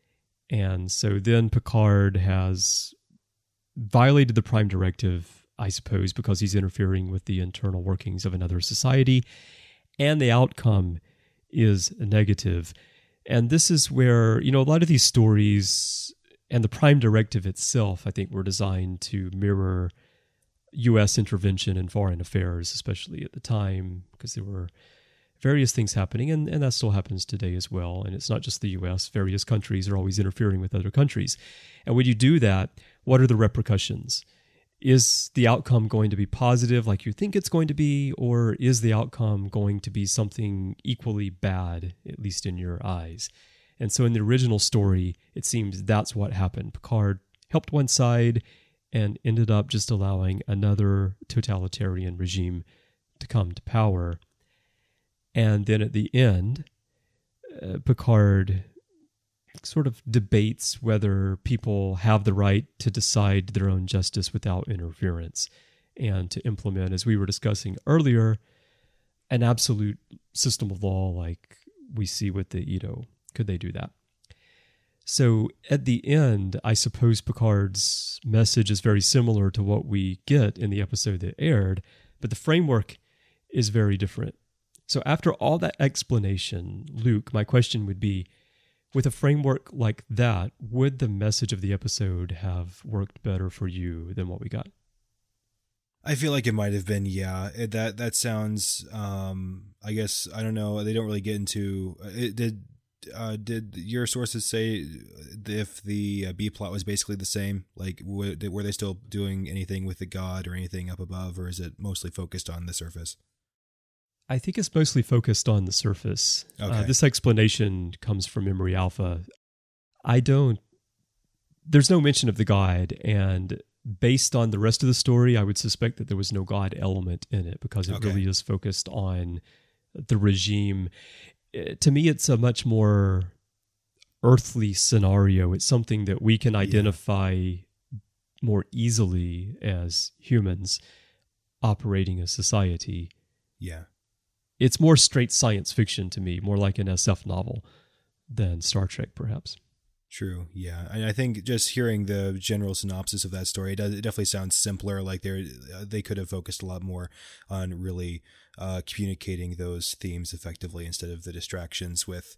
And so then Picard has violated the Prime Directive, I suppose, because he's interfering with the internal workings of another society. And the outcome is negative. And this is where, you know, a lot of these stories and the Prime Directive itself, I think, were designed to mirror U S intervention in foreign affairs, especially at the time, because there were various things happening, and, and that still happens today as well. And it's not just the U S. Various countries are always interfering with other countries. And when you do that, what are the repercussions? Is the outcome going to be positive like you think it's going to be, or is the outcome going to be something equally bad, at least in your eyes? And so in the original story, it seems that's what happened. Picard helped one side and ended up just allowing another totalitarian regime to come to power. And then at the end, uh, Picard sort of debates whether people have the right to decide their own justice without interference and to implement, as we were discussing earlier, an absolute system of law like we see with the Ito. Could they do that? So at the end, I suppose Picard's message is very similar to what we get in the episode that aired, but the framework is very different. So after all that explanation, Luke, my question would be, with a framework like that, would the message of the episode have worked better for you than what we got? I feel like it might have been, yeah. It, that that sounds, um, I guess, I don't know. They don't really get into it. Did uh, did your sources say if the uh, B plot was basically the same? Like, were they, were they still doing anything with the god or anything up above, or is it mostly focused on the surface? I think it's mostly focused on the surface. Okay. Uh, this explanation comes from Memory Alpha. I don't... There's no mention of the god, and based on the rest of the story, I would suspect that there was no god element in it because it Okay. really is focused on the regime. Uh, To me, it's a much more earthly scenario. It's something that we can identify more easily as humans operating a society. Yeah. It's more straight science fiction to me, more like an S F novel than Star Trek, perhaps. True. Yeah. I, I think just hearing the general synopsis of that story, it, does, it definitely sounds simpler. Like they they could have focused a lot more on really uh, communicating those themes effectively instead of the distractions with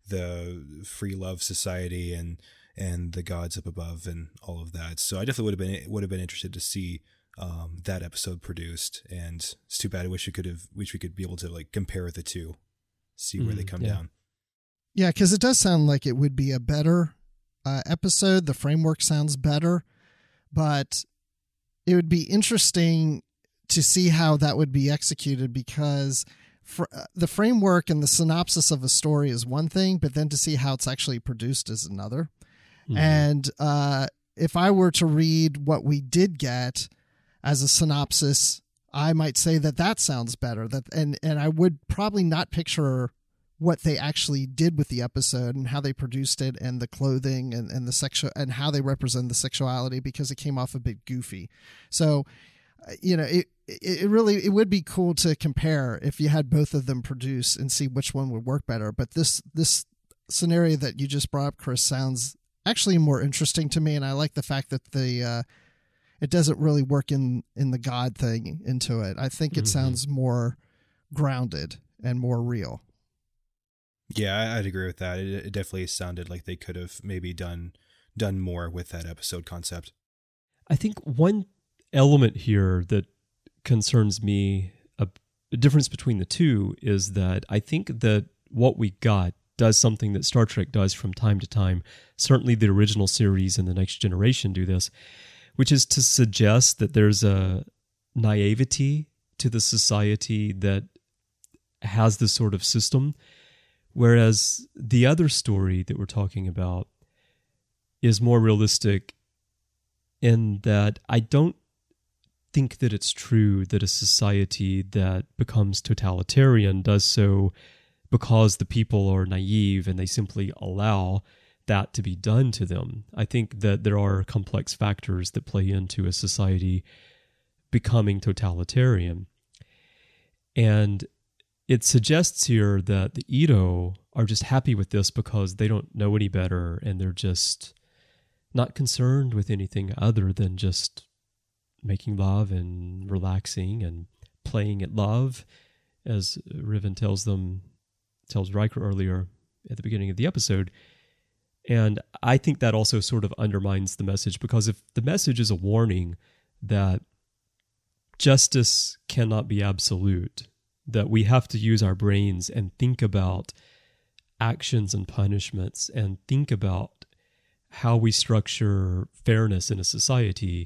the free love society and and the gods up above and all of that. So I definitely would have been would have been interested to see um, that episode produced. And it's too bad. I wish we could have wish we could be able to like compare the two, see where Mm, they come yeah. down. Yeah, because it does sound like it would be a better uh, episode. The framework sounds better, but it would be interesting to see how that would be executed, because fr- uh, the framework and the synopsis of a story is one thing, but then to see how it's actually produced is another. Mhm. And uh, if I were to read what we did get as a synopsis, I might say that that sounds better. That and and I would probably not picture what they actually did with the episode and how they produced it and the clothing and, and the sexual and how they represent the sexuality, because it came off a bit goofy. So, uh, you know, it, it really, it would be cool to compare if you had both of them produce and see which one would work better. But this, this scenario that you just brought up, Chris, sounds actually more interesting to me. And I like the fact that the, uh, it doesn't really work in, in the God thing into it. I think it Mhm. sounds more grounded and more real. Yeah, I- I'd agree with that. It, it definitely sounded like they could have maybe done done more with that episode concept. I think one element here that concerns me, a, a difference between the two, is that I think that what we got does something that Star Trek does from time to time. Certainly the original series and the Next Generation do this, which is to suggest that there's a naivety to the society that has this sort of system. Whereas the other story that we're talking about is more realistic in that I don't think that it's true that a society that becomes totalitarian does so because the people are naive and they simply allow that to be done to them. I think that there are complex factors that play into a society becoming totalitarian. And it suggests here that the Edo are just happy with this because they don't know any better and they're just not concerned with anything other than just making love and relaxing and playing at love, as Riven tells them, tells Riker earlier at the beginning of the episode. And I think that also sort of undermines the message, because if the message is a warning that justice cannot be absolute, that we have to use our brains and think about actions and punishments and think about how we structure fairness in a society,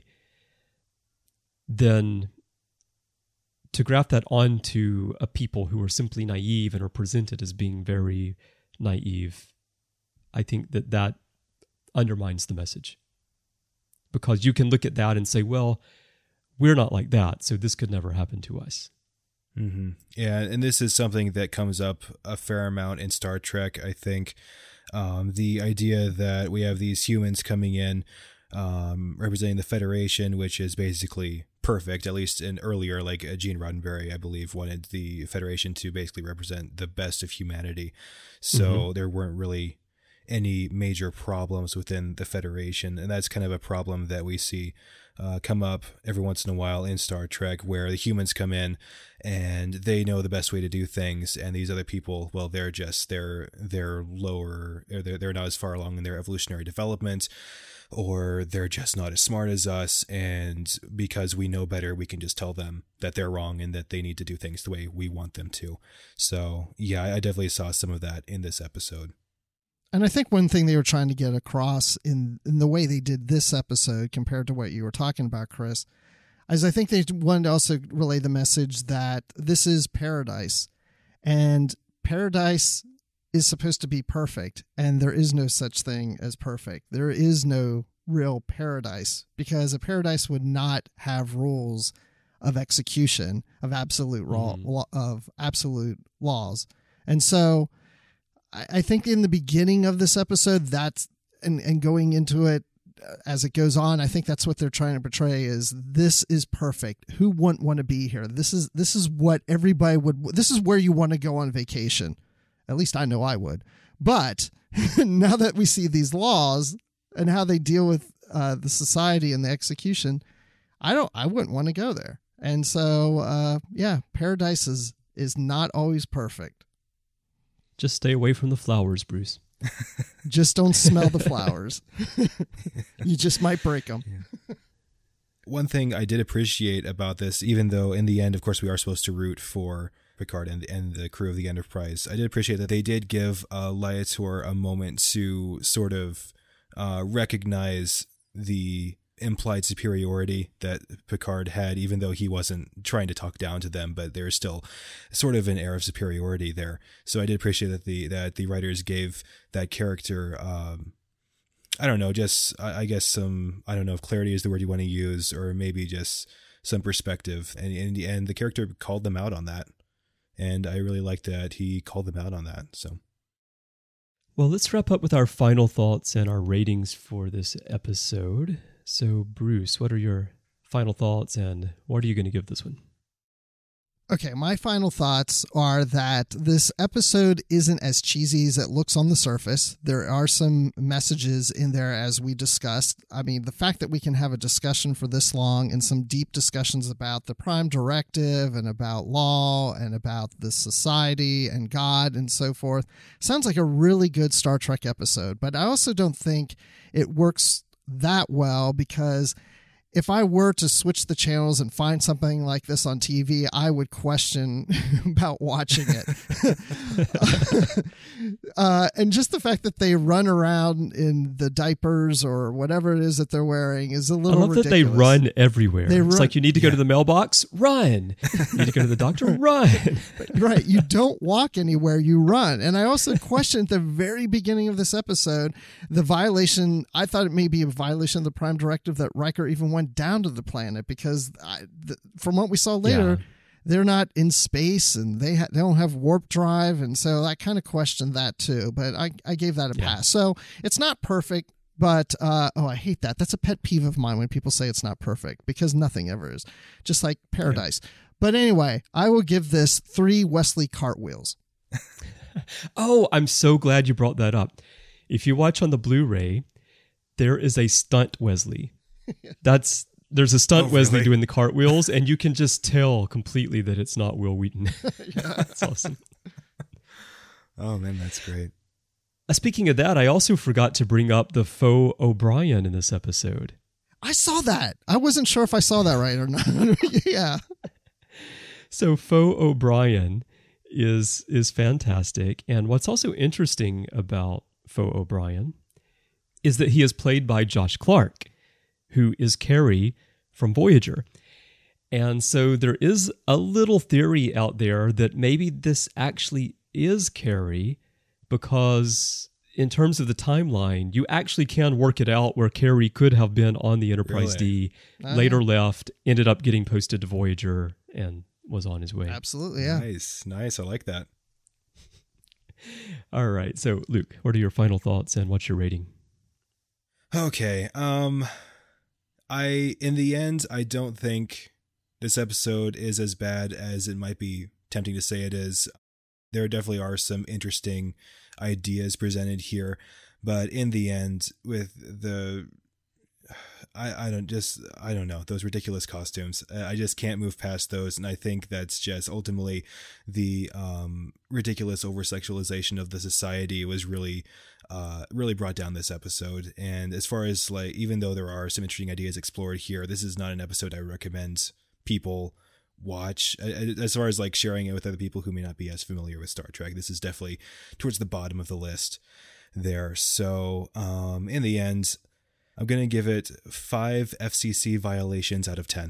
then to graft that onto a people who are simply naive and are presented as being very naive, I think that that undermines the message. Because you can look at that and say, well, we're not like that, so this could never happen to us. Mm-hmm. Yeah, and this is something that comes up a fair amount in Star Trek, I think. Um, the idea that we have these humans coming in um, representing the Federation, which is basically perfect, at least in earlier, like uh, Gene Roddenberry, I believe, wanted the Federation to basically represent the best of humanity. So Mm-hmm. there weren't really any major problems within the Federation, and that's kind of a problem that we see uh, come up every once in a while in Star Trek, where the humans come in and they know the best way to do things, and these other people, well, they're just they're they're lower, or they're they're not as far along in their evolutionary development, or they're just not as smart as us, and because we know better, we can just tell them that they're wrong and that they need to do things the way we want them to. So yeah, I definitely saw some of that in this episode. And I think one thing they were trying to get across in, in the way they did this episode compared to what you were talking about, Chris, is I think they wanted to also relay the message that this is paradise. And paradise is supposed to be perfect. And there is no such thing as perfect. There is no real paradise, because a paradise would not have rules of execution, of absolute law, Mhm. law of absolute laws. And so I think in the beginning of this episode, that's and, and going into it as it goes on, I think that's what they're trying to portray is this is perfect. Who wouldn't want to be here? This is this is what everybody would. This is where you want to go on vacation. At least I know I would. But now that we see these laws and how they deal with uh, the society and the execution, I don't. I wouldn't want to go there. And so, uh, yeah, paradise is is not always perfect. Just stay away from the flowers, Bruce. Just don't smell the flowers. You just might break them. Yeah. One thing I did appreciate about this, even though in the end, of course, we are supposed to root for Picard and, and the crew of the Enterprise, I did appreciate that they did give uh, Liator a moment to sort of uh, recognize the implied superiority that Picard had, even though he wasn't trying to talk down to them, but there's still sort of an air of superiority there. So I did appreciate that the that the writers gave that character, um, I don't know, just I, I guess some, I don't know if clarity is the word you want to use, or maybe just some perspective. And and, and the character called them out on that. And I really liked that he called them out on that. So. Well, let's wrap up with our final thoughts and our ratings for this episode. So, Bruce, what are your final thoughts and what are you going to give this one? Okay, my final thoughts are that this episode isn't as cheesy as it looks on the surface. There are some messages in there, as we discussed. I mean, the fact that we can have a discussion for this long and some deep discussions about the Prime Directive and about law and about the society and God and so forth sounds like a really good Star Trek episode. But I also don't think it works that well, because if I were to switch the channels and find something like this on T V, I would question about watching it. uh, and just the fact that they run around in the diapers or whatever it is that they're wearing is a little I love ridiculous. that they run everywhere. They it's run- like you need to go Yeah. to the mailbox, run. You need to go to the doctor, run. Right. You don't walk anywhere, you run. And I also questioned at the very beginning of this episode the violation. I thought it may be a violation of the Prime Directive that Riker even went down to the planet, because I, the, from what we saw later, Yeah. they're not in space and they, ha- they don't have warp drive. And so I kind of questioned that too, but I, I gave that a Yeah. pass. So it's not perfect. But, uh, oh, I hate that. That's a pet peeve of mine when people say it's not perfect, because nothing ever is. Just like Paradise. Yeah. But anyway, I will give this three Wesley cartwheels. Oh, I'm so glad you brought that up. If you watch on the Blu-ray, there is a stunt Wesley. That's there's a stunt Oh, Wesley really? doing the cartwheels, and you can just tell completely that it's not Will Wheaton. That's awesome. Oh man, that's great. Uh, speaking of that, I also forgot to bring up the faux O'Brien in this episode. I saw that. I wasn't sure if I saw that right or not. Yeah. So faux O'Brien is is fantastic, and what's also interesting about faux O'Brien is that he is played by Josh Clark, who is Carey from Voyager. And so there is a little theory out there that maybe this actually is Carey, because in terms of the timeline, you actually can work it out where Carey could have been on the Enterprise Really? D, later left, ended up getting posted to Voyager, and was on his way. Absolutely, yeah. Nice, nice. I like that. All right. So, Luke, what are your final thoughts and what's your rating? Okay. Um, I in the end, I don't think this episode is as bad as it might be tempting to say it is. There definitely are some interesting ideas presented here, but in the end, with the I, I don't just I don't know those ridiculous costumes. I just can't move past those, and I think that's just ultimately the um, ridiculous over sexualization of the society was really uh, really brought down this episode. And as far as like, even though there are some interesting ideas explored here, this is not an episode I recommend people watch. As far as like sharing it with other people who may not be as familiar with Star Trek, this is definitely towards the bottom of the list there. So um, in the end, I'm going to give it five F C C violations out of ten.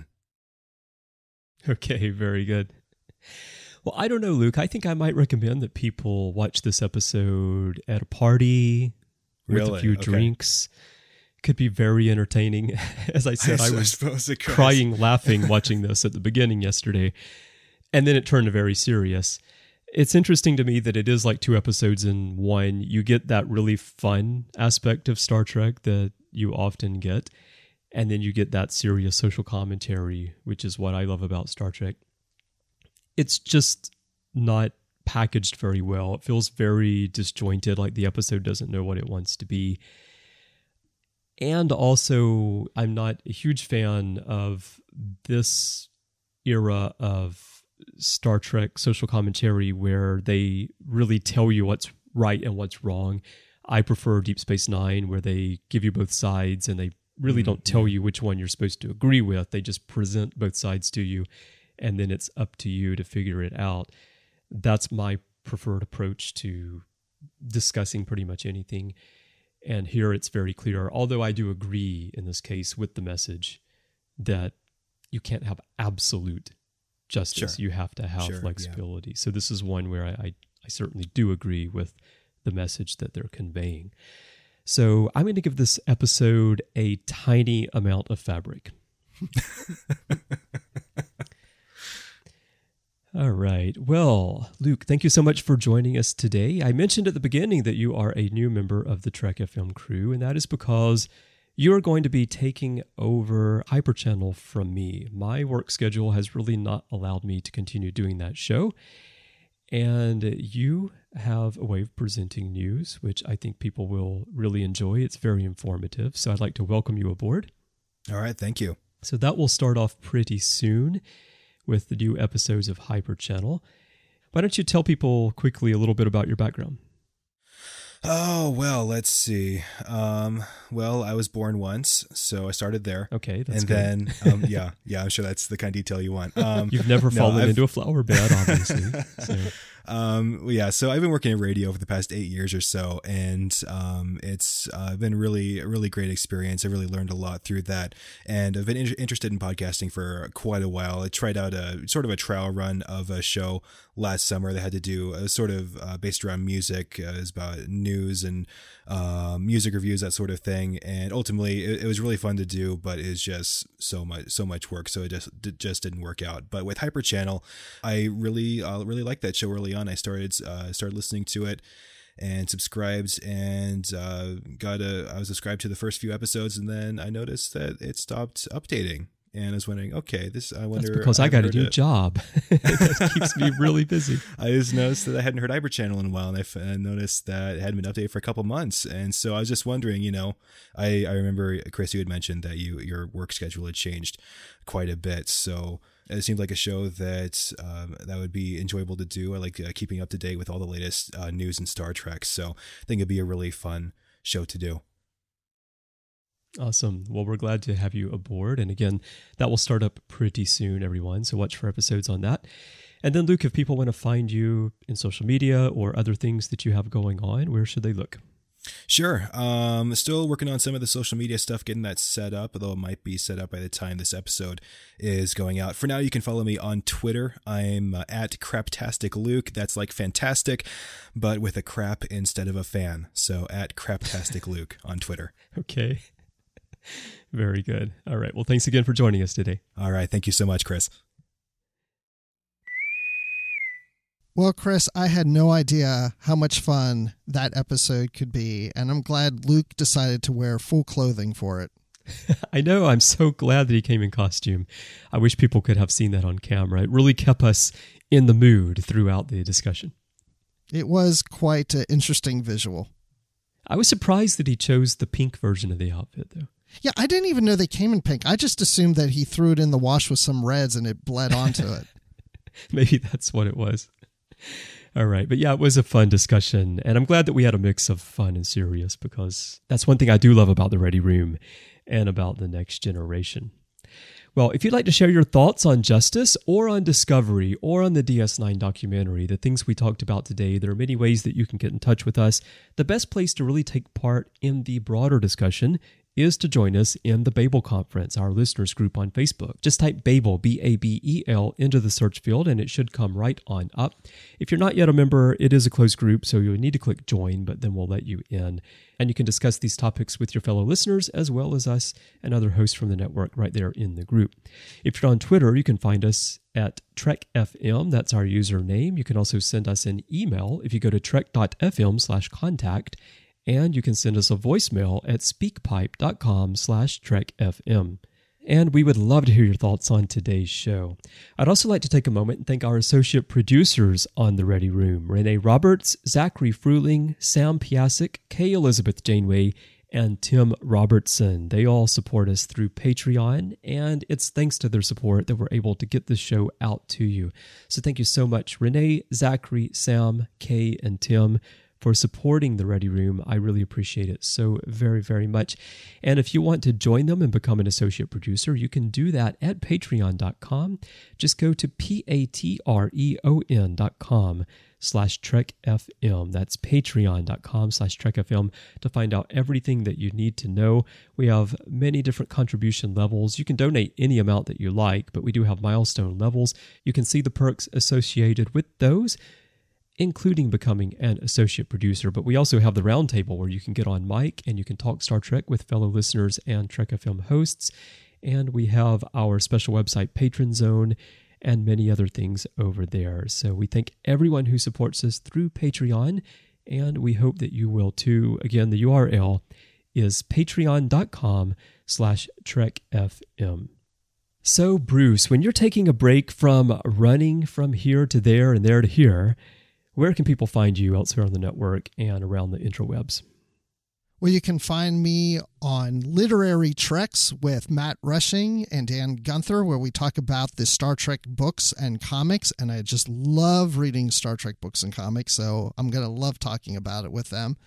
Okay, very good. Well, I don't know, Luke. I think I might recommend that people watch this episode at a party with Really? a few Okay. drinks. Could be very entertaining. As I said, I, I was suppose it could. crying, laughing, watching this at the beginning yesterday. And then it turned very serious. It's interesting to me that it is like two episodes in one. You get that really fun aspect of Star Trek that you often get. And then you get that serious social commentary, which is what I love about Star Trek. It's just not packaged very well. It feels very disjointed, like the episode doesn't know what it wants to be. And also, I'm not a huge fan of this era of Star Trek social commentary where they really tell you what's right and what's wrong. I prefer Deep Space Nine, where they give you both sides and they really mm-hmm. don't tell you which one you're supposed to agree with. They just present both sides to you, and then it's up to you to figure it out. That's my preferred approach to discussing pretty much anything. And here it's very clear, although I do agree in this case with the message that you can't have absolute justice. Sure. You have to have sure, flexibility. Yeah. So this is one where I, I, I certainly do agree with the message that they're conveying. So I'm going to give this episode a tiny amount of fabric. All right. Well, Luke, thank you so much for joining us today. I mentioned at the beginning that you are a new member of the Trek F M crew, and that is because you are going to be taking over Hyperchannel from me. My work schedule has really not allowed me to continue doing that show, and you have a way of presenting news, which I think people will really enjoy. It's very informative, so I'd like to welcome you aboard. All right. Thank you. So that will start off pretty soon with the new episodes of Hyperchannel. Why don't you tell people quickly a little bit about your background? Oh, well, let's see. Um, well, I was born once, so I started there. Okay, that's and good. And then, um, yeah, yeah, I'm sure that's the kind of detail you want. Um, You've never no, fallen I've, into a flower bed, obviously. So. Um, yeah, so I've been working in radio for the past eight years or so, and um, it's uh, been really, a really great experience. I really learned a lot through that, and I've been in- interested in podcasting for quite a while. I tried out a sort of a trial run of a show last summer that had to do a sort of uh, based around music. Uh, it was about news and uh, music reviews, that sort of thing, and ultimately it, it was really fun to do, but it's just so much, so much work, so it just it just didn't work out. But with Hyperchannel, I really, uh, really liked that show early on. I started uh, started listening to it and subscribed, and uh, got a. I was subscribed to the first few episodes, and then I noticed that it stopped updating, and I was wondering, okay, this. I wonder That's because I got a new it. job. That keeps me really busy. I just noticed that I hadn't heard Hyperchannel in a while, and I, f- I noticed that it hadn't been updated for a couple months, and so I was just wondering, you know, I I remember Chris, you had mentioned that you your work schedule had changed quite a bit, so. It seemed like a show that um, that would be enjoyable to do. I like uh, keeping up to date with all the latest uh, news in Star Trek. So I think it'd be a really fun show to do. Awesome. Well, we're glad to have you aboard. And again, that will start up pretty soon, everyone. So watch for episodes on that. And then, Luke, if people want to find you in social media or other things that you have going on, where should they look? Sure. Um, still working on some of the social media stuff, getting that set up, although it might be set up by the time this episode is going out. For now, you can follow me on Twitter. I'm uh, at Craptastic Luke. That's like fantastic, but with a crap instead of a fan. So at Craptastic Luke on Twitter. Okay. Very good. All right. Well, thanks again for joining us today. All right. Thank you so much, Chris. Well, Chris, I had no idea how much fun that episode could be, and I'm glad Luke decided to wear full clothing for it. I know. I'm so glad that he came in costume. I wish people could have seen that on camera. It really kept us in the mood throughout the discussion. It was quite an interesting visual. I was surprised that he chose the pink version of the outfit, though. Yeah, I didn't even know they came in pink. I just assumed that he threw it in the wash with some reds and it bled onto it. Maybe that's what it was. All right. But yeah, it was a fun discussion. And I'm glad that we had a mix of fun and serious, because that's one thing I do love about the Ready Room and about the Next Generation. Well, if you'd like to share your thoughts on Justice or on Discovery or on the D S nine documentary, the things we talked about today, there are many ways that you can get in touch with us. The best place to really take part in the broader discussion is to join us in the Babel Conference, our listeners group on Facebook. Just type Babel, B A B E L, into the search field, and it should come right on up. If you're not yet a member, it is a closed group, so you'll need to click join, but then we'll let you in. And you can discuss these topics with your fellow listeners, as well as us and other hosts from the network right there in the group. If you're on Twitter, you can find us at Trek F M. That's our username. You can also send us an email if you go to trek.fm slash contact. And you can send us a voicemail at speakpipe.com slash trekfm. And we would love to hear your thoughts on today's show. I'd also like to take a moment and thank our associate producers on The Ready Room, Renee Roberts, Zachary Fruling, Sam Piasek, Kay Elizabeth Janeway, and Tim Robertson. They all support us through Patreon, and it's thanks to their support that we're able to get this show out to you. So thank you so much, Renee, Zachary, Sam, Kay, and Tim, for supporting The Ready Room. I really appreciate it so very, very much. And if you want to join them and become an associate producer, you can do that at patreon dot com. Just go to P-A-T-R-E-O-N dot com slash Trek F M. That's patreon dot com slash Trek F M to find out everything that you need to know. We have many different contribution levels. You can donate any amount that you like, but we do have milestone levels. You can see the perks associated with those, including becoming an associate producer. But we also have the roundtable where you can get on mic and you can talk Star Trek with fellow listeners and Trek F M hosts. And we have our special website, Patron Zone, and many other things over there. So we thank everyone who supports us through Patreon, and we hope that you will too. Again, the U R L is patreon dot com slash Trek F M. So, Bruce, when you're taking a break from running from here to there and there to here, where can people find you elsewhere on the network and around the interwebs? Well, you can find me on Literary Treks with Matt Rushing and Dan Gunther, where we talk about the Star Trek books and comics. And I just love reading Star Trek books and comics, so I'm going to love talking about it with them.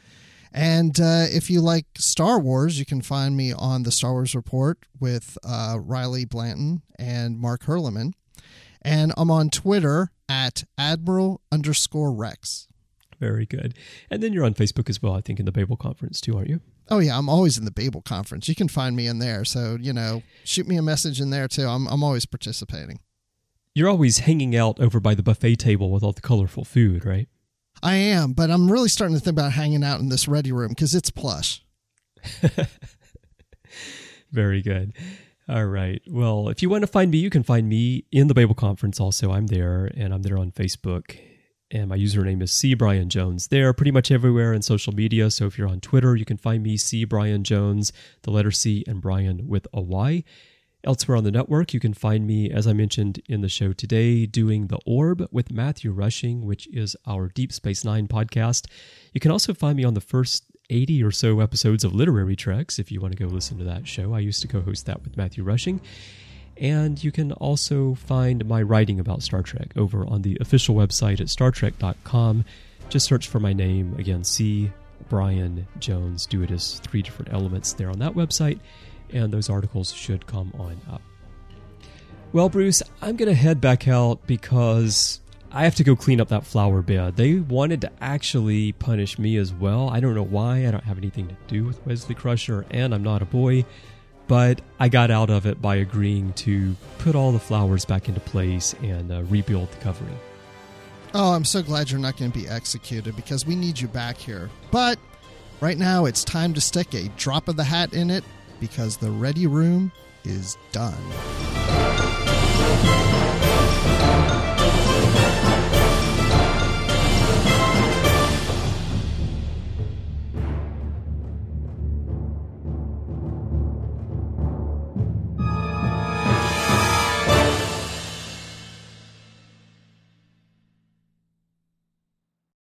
And uh, if you like Star Wars, you can find me on the Star Wars Report with uh, Riley Blanton and Mark Herleman. And I'm on Twitter at Admiral underscore Rex. Very good. And then you're on Facebook as well, I think, in the Babel Conference too, aren't you? Oh, yeah. I'm always in the Babel Conference. You can find me in there. So, you know, shoot me a message in there too. I'm I'm always participating. You're always hanging out over by the buffet table with all the colorful food, right? I am, but I'm really starting to think about hanging out in this Ready Room because it's plush. Very good. All right. Well, if you want to find me, you can find me in the Babel Conference also. I'm there, and I'm there on Facebook. And my username is C. Brian Jones there, pretty much everywhere in social media. So if you're on Twitter, you can find me, C. Brian Jones, the letter C, and Brian with a Y. Elsewhere on the network, you can find me, as I mentioned in the show today, doing The Orb with Matthew Rushing, which is our Deep Space Nine podcast. You can also find me on the first eighty or so episodes of Literary Treks, if you want to go listen to that show. I used to co-host that with Matthew Rushing. And you can also find my writing about Star Trek over on the official website at star trek dot com. Just search for my name, again, C. Brian Jones. Do it as three different elements there on that website, and those articles should come on up. Well, Bruce, I'm going to head back out because I have to go clean up that flower bed. They wanted to actually punish me as well. I don't know why. I don't have anything to do with Wesley Crusher, and I'm not a boy. But I got out of it by agreeing to put all the flowers back into place and uh, rebuild the covering. Oh, I'm so glad you're not going to be executed because we need you back here. But right now it's time to stick a drop of the hat in it because the Ready Room is done.